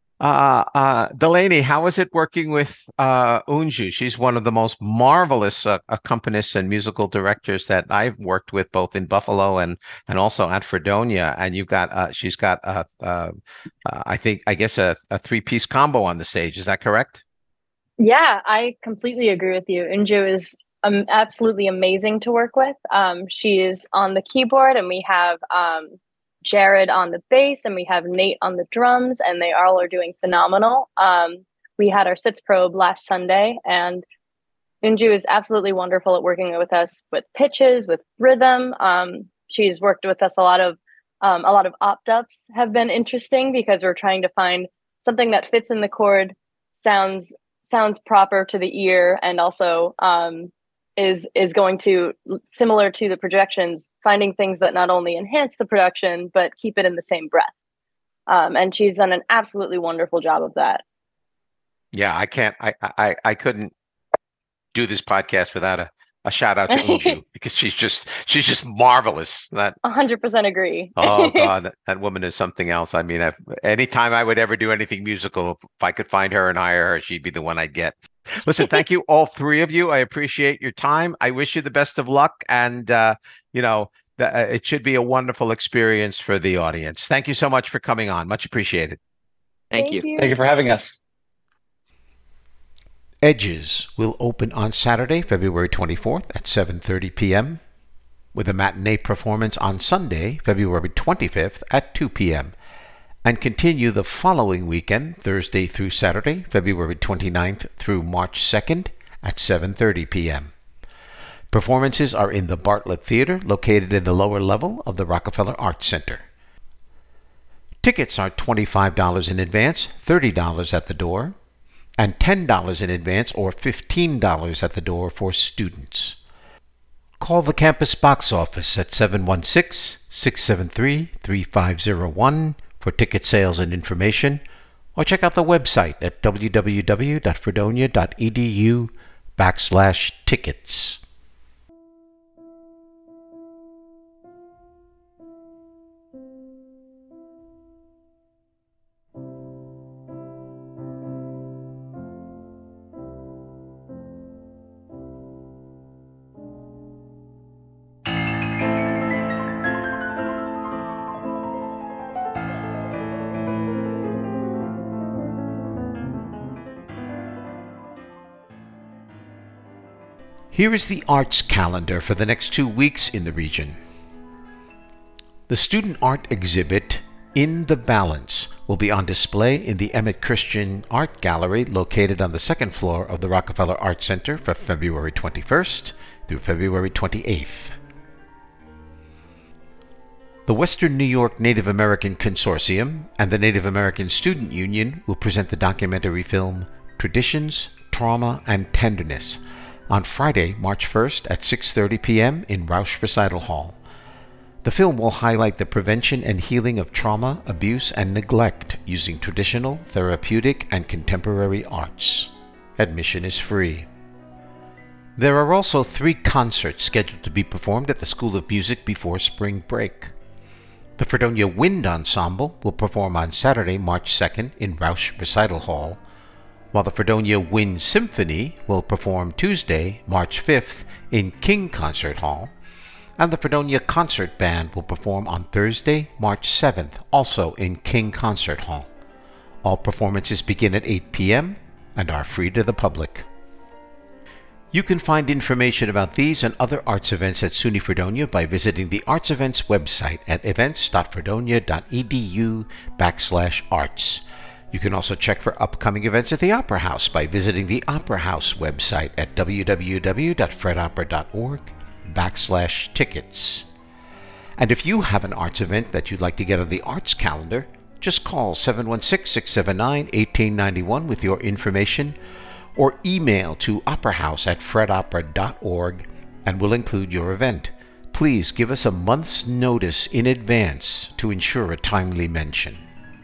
Delaney, how is it working with Unju? She's one of the most marvelous accompanists and musical directors that I've worked with, both in Buffalo and also at Fredonia. And she's got I guess a three-piece combo on the stage. Is that correct? Yeah, I completely agree with you. Unju is absolutely amazing to work with. She is on the keyboard, and we have Jared on the bass, and we have Nate on the drums, and they all are doing phenomenal. We had our sits probe last Sunday, and Unju is absolutely wonderful at working with us with pitches, with rhythm. She's worked with us a lot of opt-ups have been interesting, because we're trying to find something that fits in the chord, sounds proper to the ear, and also is going to, similar to the projections, finding things that not only enhance the production but keep it in the same breath. And she's done an absolutely wonderful job of that. Yeah, I couldn't do this podcast without a shout out to Unju, because she's just marvelous. That 100% agree. Oh God, that woman is something else. I mean, anytime I would ever do anything musical, if I could find her and hire her, she'd be the one I'd get. Listen, thank you, all three of you. I appreciate your time. I wish you the best of luck, and it should be a wonderful experience for the audience. Thank you so much for coming on. Much appreciated. Thank you. Thank you for having us. Edges will open on Saturday, February 24th at 7:30 p.m., with a matinee performance on Sunday, February 25th at 2 p.m., and continue the following weekend, Thursday through Saturday, February 29th through March 2nd at 7:30 p.m. Performances are in the Bartlett Theater, located in the lower level of the Rockefeller Arts Center. Tickets are $25 in advance, $30 at the door, and $10 in advance or $15 at the door for students. Call the campus box office at 716-673-3501 for ticket sales and information, or check out the website at www.fredonia.edu/tickets. Here is the arts calendar for the next 2 weeks in the region. The student art exhibit, In the Balance, will be on display in the Emmett Christian Art Gallery located on the second floor of the Rockefeller Art Center from February 21st through February 28th. The Western New York Native American Consortium and the Native American Student Union will present the documentary film Traditions, Trauma, and Tenderness on Friday, March 1st at 6:30 p.m. in Rausch Recital Hall. The film will highlight the prevention and healing of trauma, abuse, and neglect using traditional, therapeutic, and contemporary arts. Admission is free. There are also 3 concerts scheduled to be performed at the School of Music before spring break. The Fredonia Wind Ensemble will perform on Saturday, March 2nd in Rausch Recital Hall, while the Fredonia Wind Symphony will perform Tuesday, March 5th in King Concert Hall, and the Fredonia Concert Band will perform on Thursday, March 7th, also in King Concert Hall. All performances begin at 8 p.m. and are free to the public. You can find information about these and other arts events at SUNY Fredonia by visiting the Arts Events website at events.fredonia.edu/arts. You can also check for upcoming events at the Opera House by visiting the Opera House website at www.fredopera.org/tickets. And if you have an arts event that you'd like to get on the arts calendar, just call 716-679-1891 with your information or email to operahouse@fredopera.org and we'll include your event. Please give us a month's notice in advance to ensure a timely mention.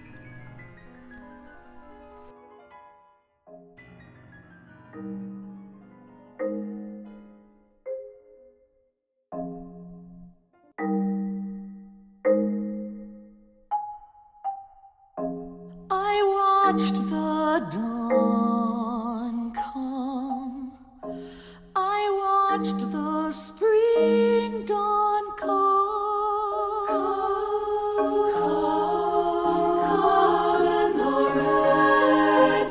I watched the dawn come. I watched the spring dawn come. Come, and the red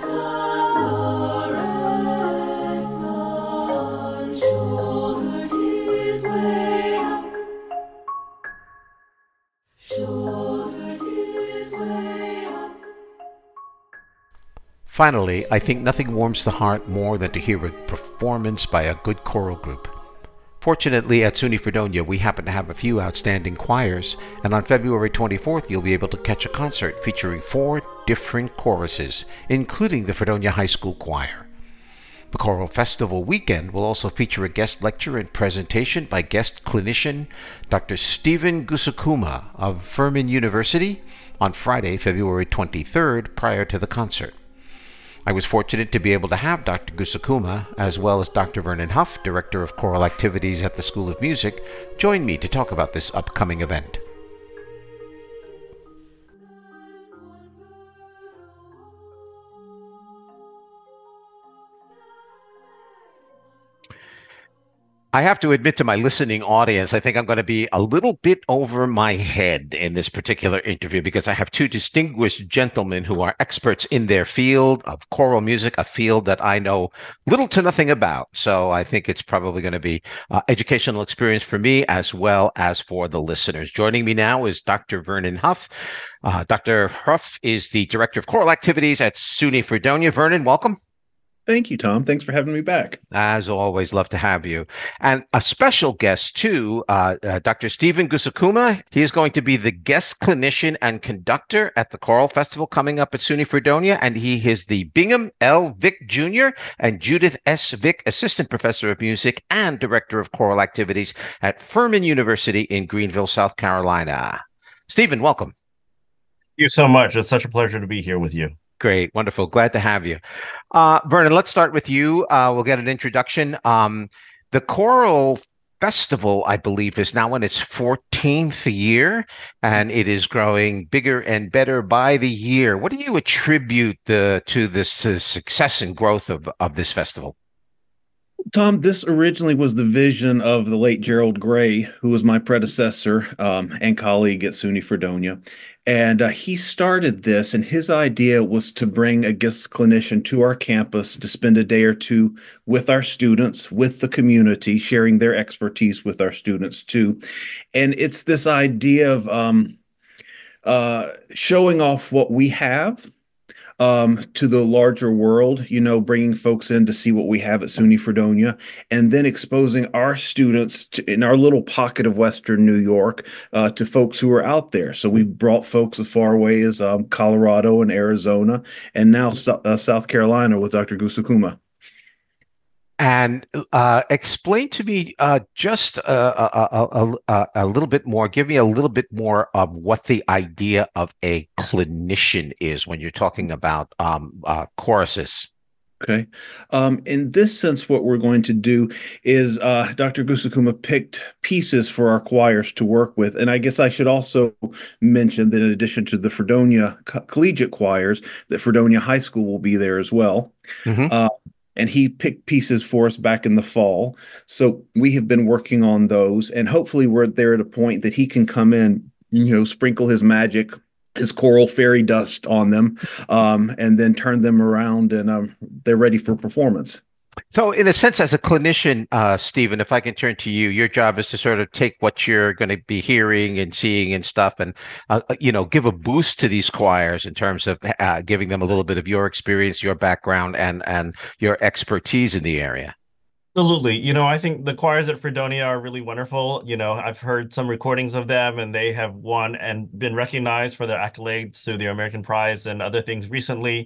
sun shouldered his way up. Shouldered his way up. Finally, I think nothing warms the heart more than to hear a performance by a good choral group. Fortunately, at SUNY Fredonia, we happen to have a few outstanding choirs, and on February 24th, you'll be able to catch a concert featuring 4 different choruses, including the Fredonia High School Choir. The Choral Festival weekend will also feature a guest lecture and presentation by guest clinician Dr. Stephen Gusakuma of Furman University on Friday, February 23rd, prior to the concert. I was fortunate to be able to have Dr. Gusakuma, as well as Dr. Vernon Huff, Director of Choral Activities at the School of Music, join me to talk about this upcoming event. I have to admit to my listening audience, I think I'm going to be a little bit over my head in this particular interview because I have 2 distinguished gentlemen who are experts in their field of choral music, a field that I know little to nothing about. So I think it's probably going to be educational experience for me as well as for the listeners. Joining me now is Dr. Vernon Huff. Dr. Huff is the Director of Choral Activities at SUNY Fredonia. Vernon, welcome. Thank you, Tom. Thanks for having me back. As always, love to have you. And a special guest, too, Dr. Stephen Gusakuma. He is going to be the guest clinician and conductor at the Choral Festival coming up at SUNY Fredonia, and he is the Bingham L. Vick Jr. and Judith S. Vick Assistant Professor of Music and Director of Choral Activities at Furman University in Greenville, South Carolina. Stephen, welcome. Thank you so much. It's such a pleasure to be here with you. Great, wonderful. Glad to have you. Vernon, let's start with you. We'll get an introduction. The Choral Festival, I believe, is now in its 14th year, and it is growing bigger and better by the year. What do you attribute to this success and growth of this festival? Tom, this originally was the vision of the late Gerald Gray, who was my predecessor and colleague at SUNY Fredonia. And he started this, and his idea was to bring a guest clinician to our campus to spend a day or two with our students, with the community, sharing their expertise with our students too. And it's this idea of showing off what we have to the larger world, bringing folks in to see what we have at SUNY Fredonia, and then exposing our students in our little pocket of Western New York to folks who are out there. So we've brought folks as far away as Colorado and Arizona, and now South Carolina with Dr. Gusukuma. And explain to me just a little bit more. Give me a little bit more of what the idea of a clinician is when you're talking about choruses. Okay. In this sense, what we're going to do is Dr. Gusukuma picked pieces for our choirs to work with. And I guess I should also mention that in addition to the Fredonia collegiate choirs, that Fredonia High School will be there as well. Mm-hmm. And he picked pieces for us back in the fall. So we have been working on those, and hopefully we're there at a point that he can come in, sprinkle his magic, his choral fairy dust on them, and then turn them around, and they're ready for performance. So, in a sense, as a clinician, Stephen, if I can turn to you, your job is to sort of take what you're going to be hearing and seeing and stuff, and give a boost to these choirs in terms of giving them a little bit of your experience, your background, and your expertise in the area. Absolutely. I think the choirs at Fredonia are really wonderful. I've heard some recordings of them, and they have won and been recognized for their accolades through the American Prize and other things recently.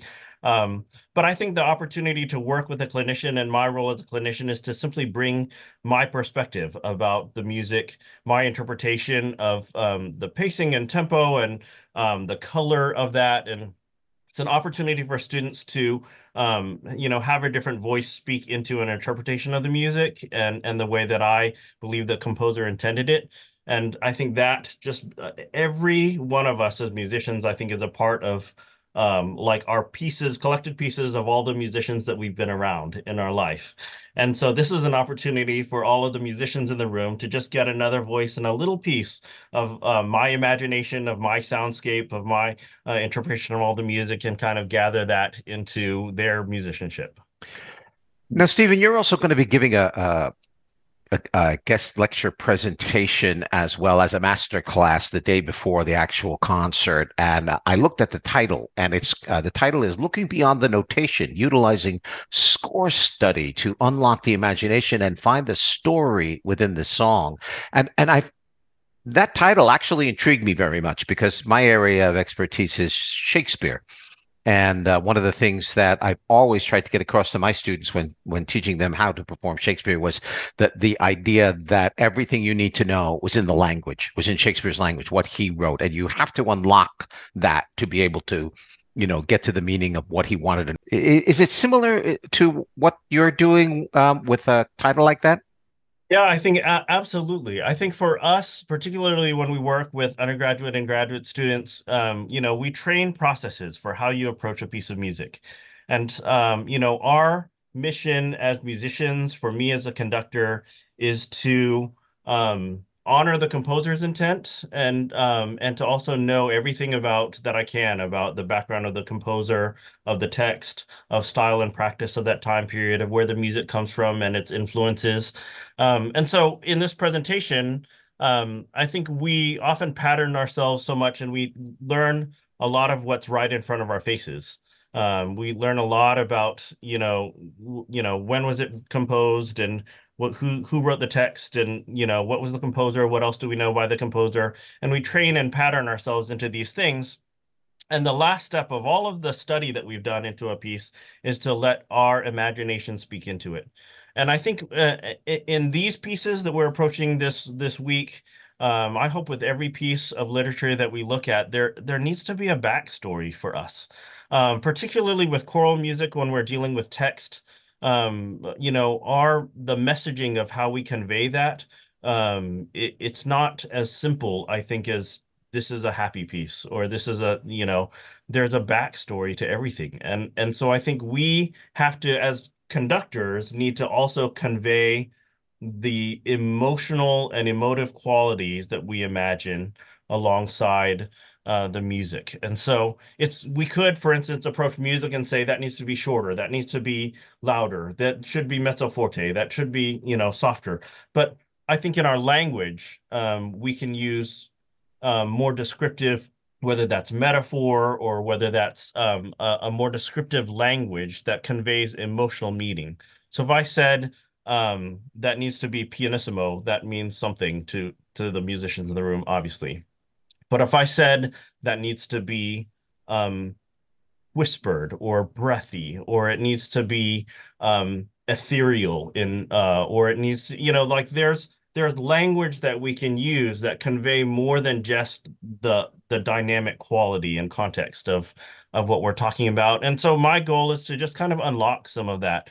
But I think the opportunity to work with a clinician, and my role as a clinician, is to simply bring my perspective about the music, my interpretation of the pacing and tempo and the color of that. And it's an opportunity for students to have a different voice speak into an interpretation of the music and the way that I believe the composer intended it. And I think that just every one of us as musicians, I think, is a part of like our pieces, collected pieces of all the musicians that we've been around in our life. And so this is an opportunity for all of the musicians in the room to just get another voice and a little piece of my imagination, of my soundscape, of my interpretation of all the music, and kind of gather that into their musicianship. Now, Stephen, you're also going to be giving a guest lecture presentation as well as a master class the day before the actual concert. And I looked at the title, and it's the title is Looking Beyond the Notation, Utilizing Score Study to Unlock the Imagination and Find the Story Within the Song. And that title actually intrigued me very much because my area of expertise is Shakespeare. And one of the things that I've always tried to get across to my students when teaching them how to perform Shakespeare was that the idea that everything you need to know was in the language, was in Shakespeare's language, what he wrote. And you have to unlock that to be able to, get to the meaning of what he wanted. Is it similar to what you're doing with a title like that? Yeah, I think absolutely. I think for us, particularly when we work with undergraduate and graduate students, we train processes for how you approach a piece of music. And, our mission as musicians, for me as a conductor, is to honor the composer's intent and to also know everything about that I can about the background of the composer, of the text, of style and practice of that time period, of where the music comes from and its influences. And so in this presentation, I think we often pattern ourselves so much, and we learn a lot of what's right in front of our faces. We learn a lot about, when was it composed, and who wrote the text, and what was the composer, what else do we know by the composer, and we train and pattern ourselves into these things. And the last step of all of the study that we've done into a piece is to let our imagination speak into it. And I think in these pieces that we're approaching this week, I hope with every piece of literature that we look at, there needs to be a backstory for us, particularly with choral music when we're dealing with text. The messaging of how we convey that, it's not as simple, I think, as this is a happy piece or this is there's a backstory to everything. And so I think we have to, as conductors, need to also convey the emotional and emotive qualities that we imagine alongside the music. And so we could, for instance, approach music and say that needs to be shorter, that needs to be louder, that should be mezzo forte, that should be, softer. But I think in our language, we can use more descriptive, whether that's metaphor or whether that's a more descriptive language that conveys emotional meaning. So if I said that needs to be pianissimo, that means something to the musicians in the room, obviously. But if I said that needs to be whispered or breathy, or it needs to be ethereal or it needs to, there's language that we can use that convey more than just the dynamic quality and context of what we're talking about. And so my goal is to just kind of unlock some of that.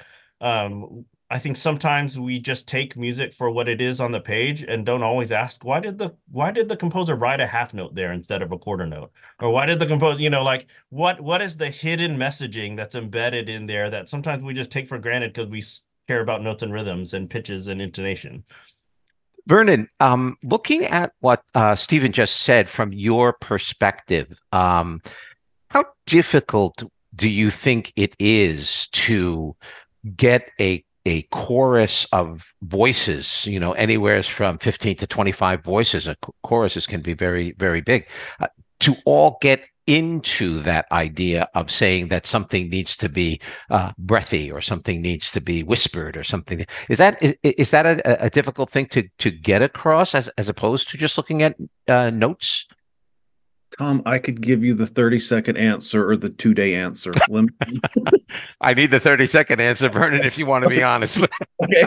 I think sometimes we just take music for what it is on the page and don't always ask, why did the composer write a half note there instead of a quarter note? Or why did the composer, what is the hidden messaging that's embedded in there that sometimes we just take for granted because we care about notes and rhythms and pitches and intonation? Vernon, looking at what Stephen just said from your perspective, how difficult do you think it is to get a chorus of voices, anywhere from 15 to 25 voices? Choruses can be very, very big, to all get into that idea of saying that something needs to be breathy or something needs to be whispered or something. Is that a difficult thing to get across as opposed to just looking at notes? Tom, I could give you the 30-second answer or the 2-day answer. I need the 30-second answer, Vernon, if you want to be honest. Okay.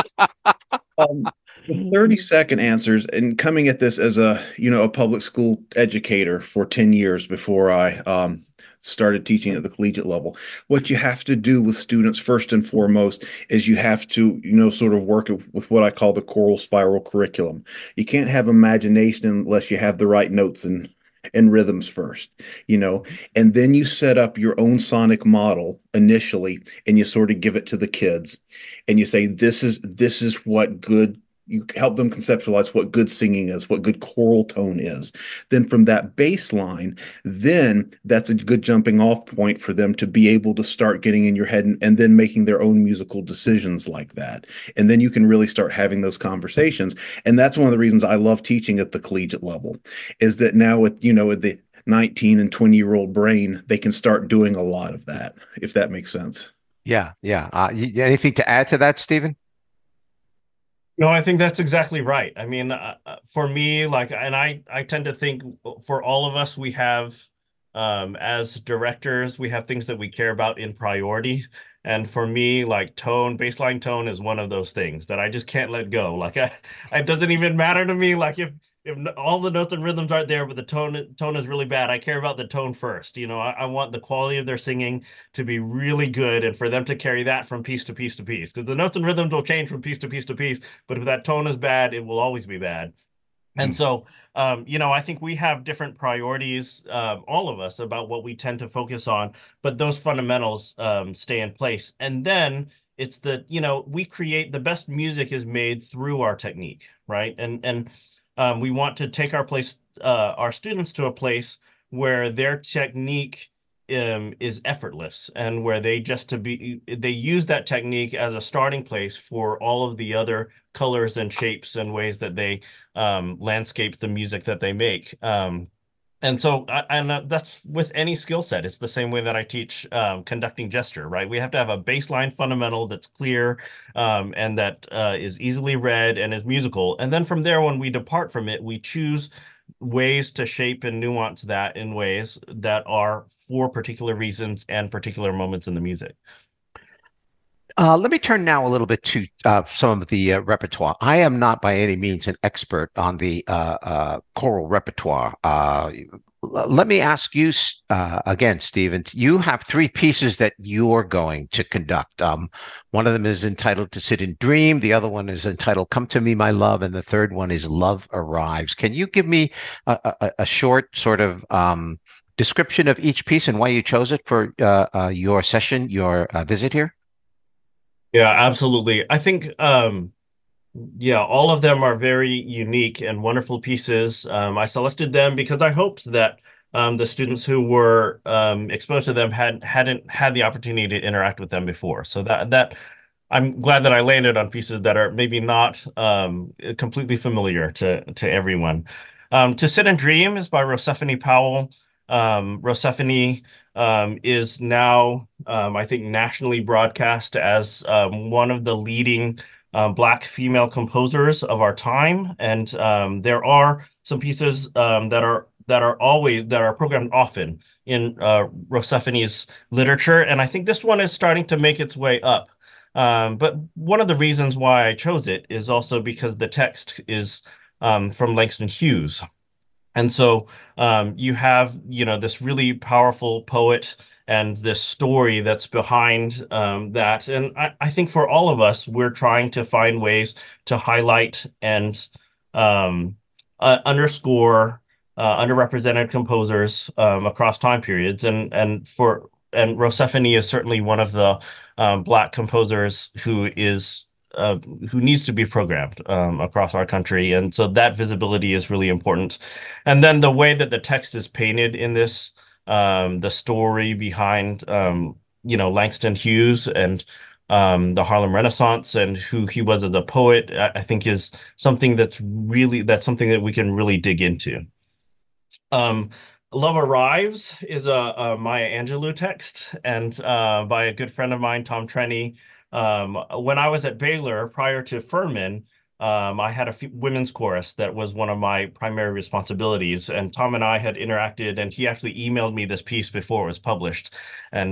The 30-second answers, and coming at this as a public school educator for 10 years before I started teaching at the collegiate level, what you have to do with students first and foremost is you have to sort of work with what I call the choral spiral curriculum. You can't have imagination unless you have the right notes and rhythms first, and then you set up your own sonic model initially, and you sort of give it to the kids, and you say, this is what good. You help them conceptualize what good singing is, what good choral tone is. Then from that baseline, then that's a good jumping off point for them to be able to start getting in your head and then making their own musical decisions like that. And then you can really start having those conversations. And that's one of the reasons I love teaching at the collegiate level, is that now with the 19 and 20-year-old brain, they can start doing a lot of that, if that makes sense. Yeah. Anything to add to that, Stephen? No, I think that's exactly right. I mean, for me, and I tend to think for all of us, we have, as directors, we have things that we care about in priority. And for me, baseline tone is one of those things that I just can't let go. It doesn't even matter to me. If all the notes and rhythms aren't there, but the tone is really bad, I care about the tone first. I want the quality of their singing to be really good and for them to carry that from piece to piece to piece. Because the notes and rhythms will change from piece to piece to piece, but if that tone is bad, it will always be bad. And so, I think we have different priorities, all of us, about what we tend to focus on, but those fundamentals stay in place. And then it's we create the best music is made through our technique, right? And we want to take our students to a place where their technique is effortless, and where they use that technique as a starting place for all of the other colors and shapes and ways that they landscape the music that they make. And so, that's with any skill set. It's the same way that I teach conducting gesture, right? We have to have a baseline fundamental that's clear and that is easily read and is musical. And then from there, when we depart from it, we choose ways to shape and nuance that in ways that are for particular reasons and particular moments in the music. Let me turn now a little bit to some of the repertoire. I am not by any means an expert on the choral repertoire. Let me ask you again, Stephen. You have three pieces that you're going to conduct. One of them is entitled To Sit and Dream. The other one is entitled Come to Me, My Love. And the third one is Love Arrives. Can you give me a short sort of description of each piece and why you chose it for your session, your visit here? Yeah, absolutely. I think, yeah, all of them are very unique and wonderful pieces. I selected them because I hoped that the students who were exposed to them hadn't had the opportunity to interact with them before. So that I'm glad that I landed on pieces that are maybe not completely familiar to everyone. To Sit and Dream is by Rosephanie Powell. Rosephanie is now, I think, nationally broadcast as one of the leading Black female composers of our time, and there are some pieces that are programmed often in Rosephanie's literature, and I think this one is starting to make its way up. But one of the reasons why I chose it is also because the text is from Langston Hughes. And so you have, this really powerful poet and this story that's behind that. And I think for all of us, we're trying to find ways to highlight and underscore underrepresented composers across time periods. And Rosephanie is certainly one of the Black composers who needs to be programmed across our country. And so that visibility is really important. And then the way that the text is painted in this, the story behind, Langston Hughes and the Harlem Renaissance and who he was as a poet, I think is something that's something that we can really dig into. Love Arrives is a Maya Angelou text, and by a good friend of mine, Tom Trenny. When I was at Baylor prior to Furman, I had a women's chorus that was one of my primary responsibilities, and Tom and I had interacted, and he actually emailed me this piece before it was published, and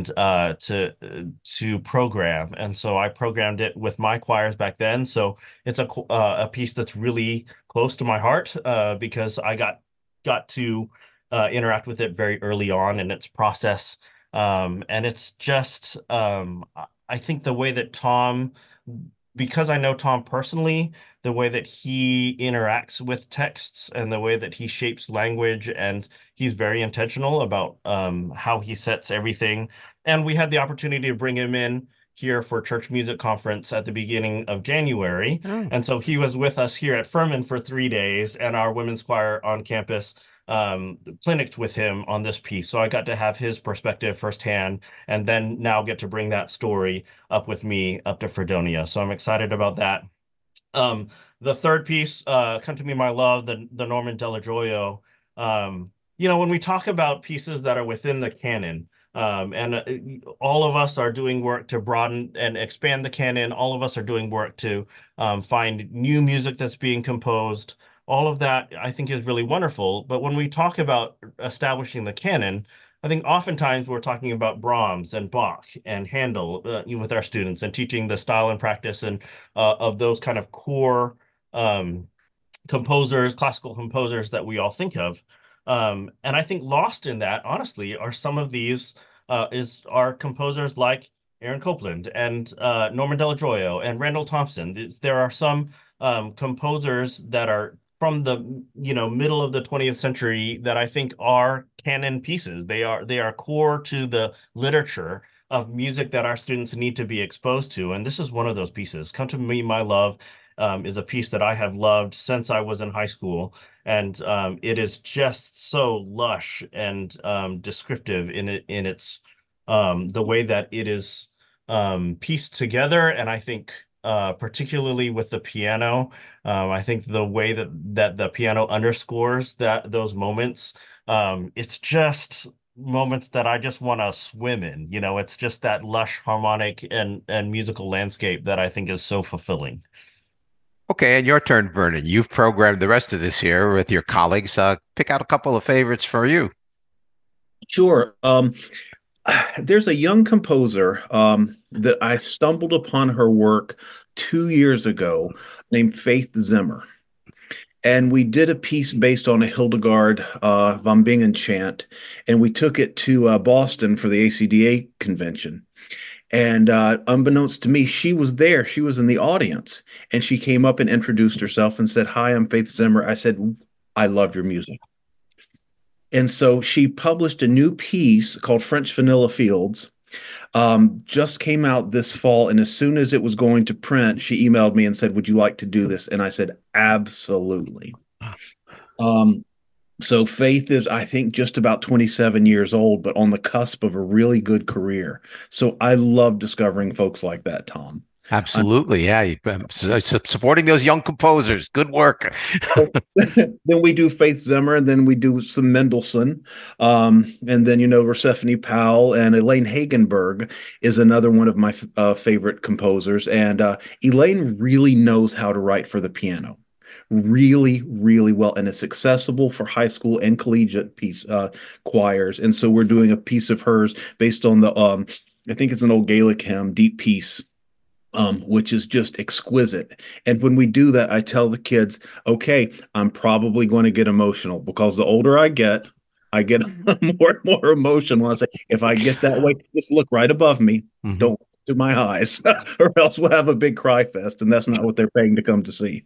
to program, and so I programmed it with my choirs back then. So it's a piece that's really close to my heart because I got to interact with it very early on in its process, and it's just I think the way that Tom, because I know Tom personally, the way that he interacts with texts and the way that he shapes language, and he's very intentional about how he sets everything. And we had the opportunity to bring him in here for Church Music Conference at the beginning of January. And so he was with us here at Furman for 3 days, and our women's choir on campus clinicked with him on this piece. So I got to have his perspective firsthand, and then now get to bring that story up with me up to Fredonia. So I'm excited about that. The third piece, Come to Me, My Love, the Norman Delagioio. When we talk about pieces that are within the canon, and all of us are doing work to broaden and expand the canon. All of us are doing work to find new music that's being composed. All of that, I think, is really wonderful. But when we talk about establishing the canon, I think oftentimes we're talking about Brahms and Bach and Handel with our students, and teaching the style and practice and of those kind of core composers, classical composers that we all think of. And I think lost in that, honestly, are some of these are composers like Aaron Copland and Norman Delagioio and Randall Thompson. There are some composers that are from the middle of the 20th century that I think are canon pieces. They are core to the literature of music that our students need to be exposed to, and this is one of those pieces. Come to Me, My Love is a piece that I have loved since I was in high school, and it is just so lush and descriptive in its the way that it is pieced together, and I think particularly with the piano. I think the way that the piano underscores those moments, it's just moments that I just want to swim in. It's just that lush harmonic and musical landscape that I think is so fulfilling. Okay, and your turn, Vernon. You've programmed the rest of this year with your colleagues. Pick out a couple of favorites for you. Sure. There's a young composer that I stumbled upon her work 2 years ago named Faith Zimmer. And we did a piece based on a Hildegard von Bingen chant, and we took it to Boston for the ACDA convention. And unbeknownst to me, she was there. She was in the audience, and she came up and introduced herself and said, "Hi, I'm Faith Zimmer." I said, "I love your music." And so she published a new piece called French Vanilla Fields. Just came out this fall, and as soon as it was going to print, she emailed me and said, "Would you like to do this?" And I said, "Absolutely." So Faith is, I think, just about 27 years old, but on the cusp of a really good career. So I love discovering folks like that, Tom. Absolutely. Yeah. Supporting those young composers. Good work. Then we do Faith Zimmer, and then we do some Mendelssohn. And then, Persephone Powell and Elaine Hagenberg is another one of my favorite composers. And Elaine really knows how to write for the piano. Really, really well. And it's accessible for high school and collegiate choirs. And so we're doing a piece of hers based on I think it's an old Gaelic hymn, Deep Peace. Which is just exquisite. And when we do that, I tell the kids, okay, I'm probably going to get emotional, because the older I get more and more emotional. I say, if I get that way, just look right above me. Mm-hmm. Don't look to my eyes, or else we'll have a big cry fest. And that's not what they're paying to come to see.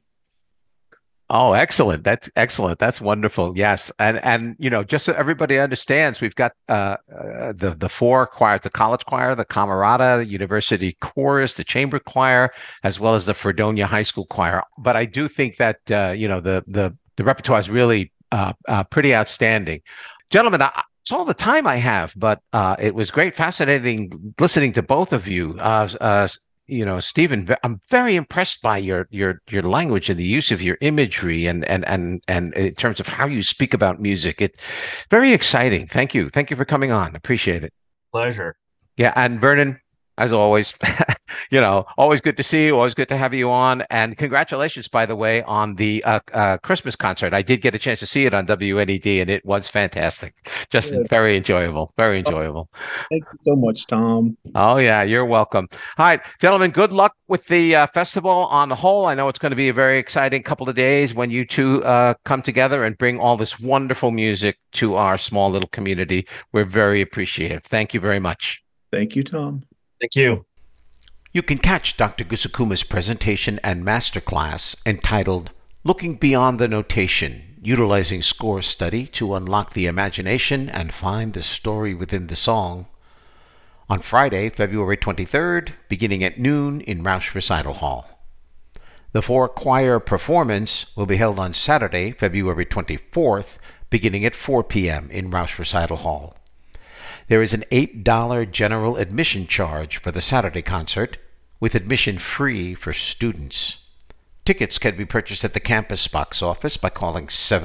Oh, excellent. That's excellent. That's wonderful. Yes. And just so everybody understands, we've got the four choirs: the college choir, the Camerata, the university chorus, the chamber choir, as well as the Fredonia High School choir. But I do think that the repertoire is really pretty outstanding. Gentlemen, it's all the time I have, but it was great, fascinating listening to both of you. Stephen, I'm very impressed by your language and the use of your imagery and in terms of how you speak about music. It's very exciting. Thank you for coming on. Appreciate it. Pleasure. Yeah, and Vernon, as always, always good to see you. Always good to have you on. And congratulations, by the way, on the Christmas concert. I did get a chance to see it on WNED, and it was fantastic. Just very enjoyable. Very enjoyable. Thank you so much, Tom. Oh, yeah, you're welcome. All right, gentlemen, good luck with the festival on the whole. I know it's going to be a very exciting couple of days when you two come together and bring all this wonderful music to our small little community. We're very appreciative. Thank you very much. Thank you, Tom. Thank you. You can catch Dr. Gusakuma's presentation and masterclass entitled Looking Beyond the Notation, Utilizing Score Study to Unlock the Imagination and Find the Story Within the Song, on Friday, February 23rd, beginning at noon in Roush Recital Hall. The four-choir performance will be held on Saturday, February 24th, beginning at 4 p.m. in Roush Recital Hall. There is an $8 general admission charge for the Saturday concert, with admission free for students. Tickets can be purchased at the campus box office by calling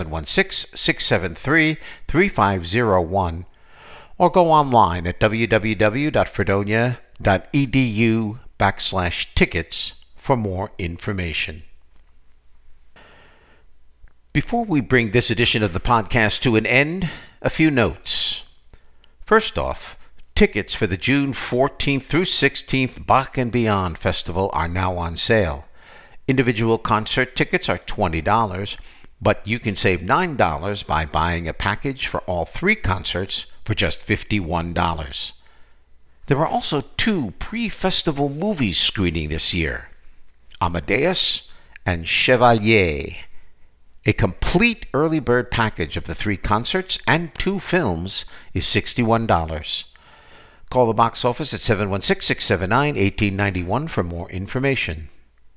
716-673-3501 or go online at www.fredonia.edu/tickets for more information. Before we bring this edition of the podcast to an end, a few notes. First off, tickets for the June 14th through 16th Bach and Beyond Festival are now on sale. Individual concert tickets are $20, but you can save $9 by buying a package for all three concerts for just $51. There are also two pre-festival movies screening this year: Amadeus and Chevalier. A complete early bird package of the three concerts and two films is $61. Call the box office at 716-679-1891 for more information.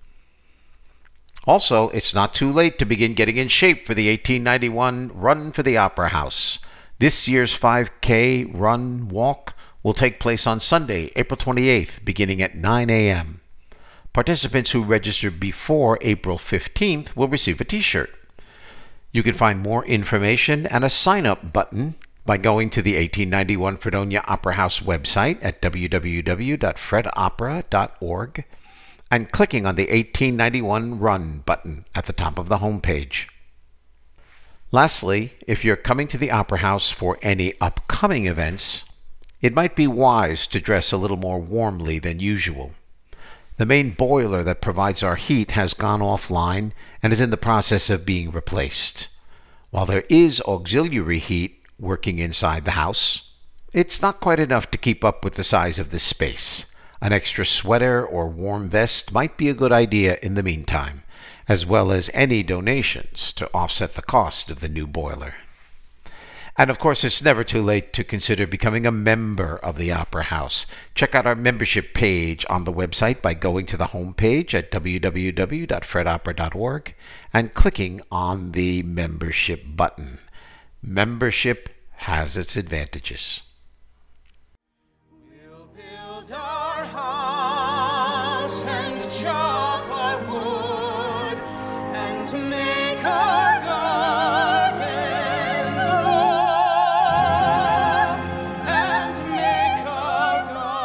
Also, it's not too late to begin getting in shape for the 1891 Run for the Opera House. This year's 5K Run Walk will take place on Sunday, April 28th, beginning at 9 a.m. Participants who register before April 15th will receive a t-shirt. You can find more information and a sign-up button by going to the 1891 Fredonia Opera House website at www.fredopera.org and clicking on the 1891 Run button at the top of the homepage. Lastly, if you're coming to the Opera House for any upcoming events, it might be wise to dress a little more warmly than usual. The main boiler that provides our heat has gone offline and is in the process of being replaced. While there is auxiliary heat working inside the house, it's not quite enough to keep up with the size of this space. An extra sweater or warm vest might be a good idea in the meantime, as well as any donations to offset the cost of the new boiler. And of course, it's never too late to consider becoming a member of the Opera House. Check out our membership page on the website by going to the homepage at www.fredopera.org and clicking on the membership button. Membership has its advantages. We'll build our house and chop our wood and make our garden grow and make our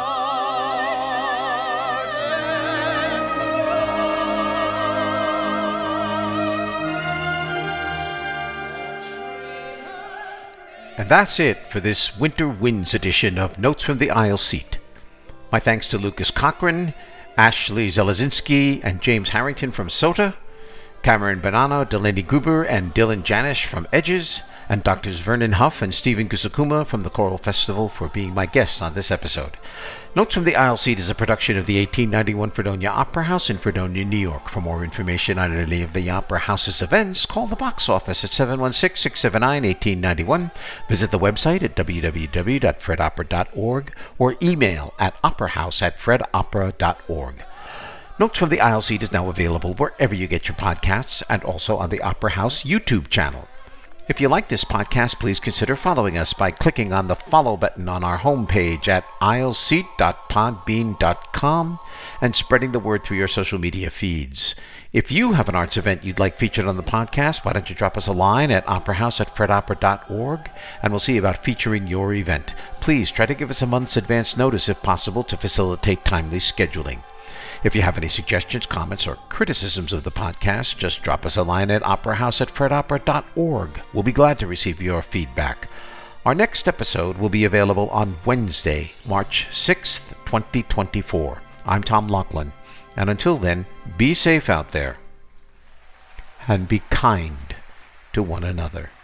And that's it for this Winter Winds edition of Notes from the Aisle Seat. My thanks to Lucas Cochran, Ashley Zelazinski, and James Harrington from SOTA, Cameron Bonanno, Delaney Gruber, and Dylan Janish from Edges, and Drs. Vernon Huff and Stephen Gusakuma from the Choral Festival for being my guests on this episode. Notes from the Aisle Seat is a production of the 1891 Fredonia Opera House in Fredonia, New York. For more information on any of the Opera House's events, call the box office at 716-679-1891, visit the website at www.fredopera.org, or email at operahouse@fredopera.org. Notes from the Aisle Seat is now available wherever you get your podcasts and also on the Opera House YouTube channel. If you like this podcast, please consider following us by clicking on the follow button on our homepage at aisleseat.podbean.com and spreading the word through your social media feeds. If you have an arts event you'd like featured on the podcast, why don't you drop us a line at operahouse@fredopera.org and we'll see about featuring your event. Please try to give us a month's advance notice if possible to facilitate timely scheduling. If you have any suggestions, comments, or criticisms of the podcast, just drop us a line at operahouse@fredopera.org. We'll be glad to receive your feedback. Our next episode will be available on Wednesday, March 6th, 2024. I'm Tom Laughlin, and until then, be safe out there and be kind to one another.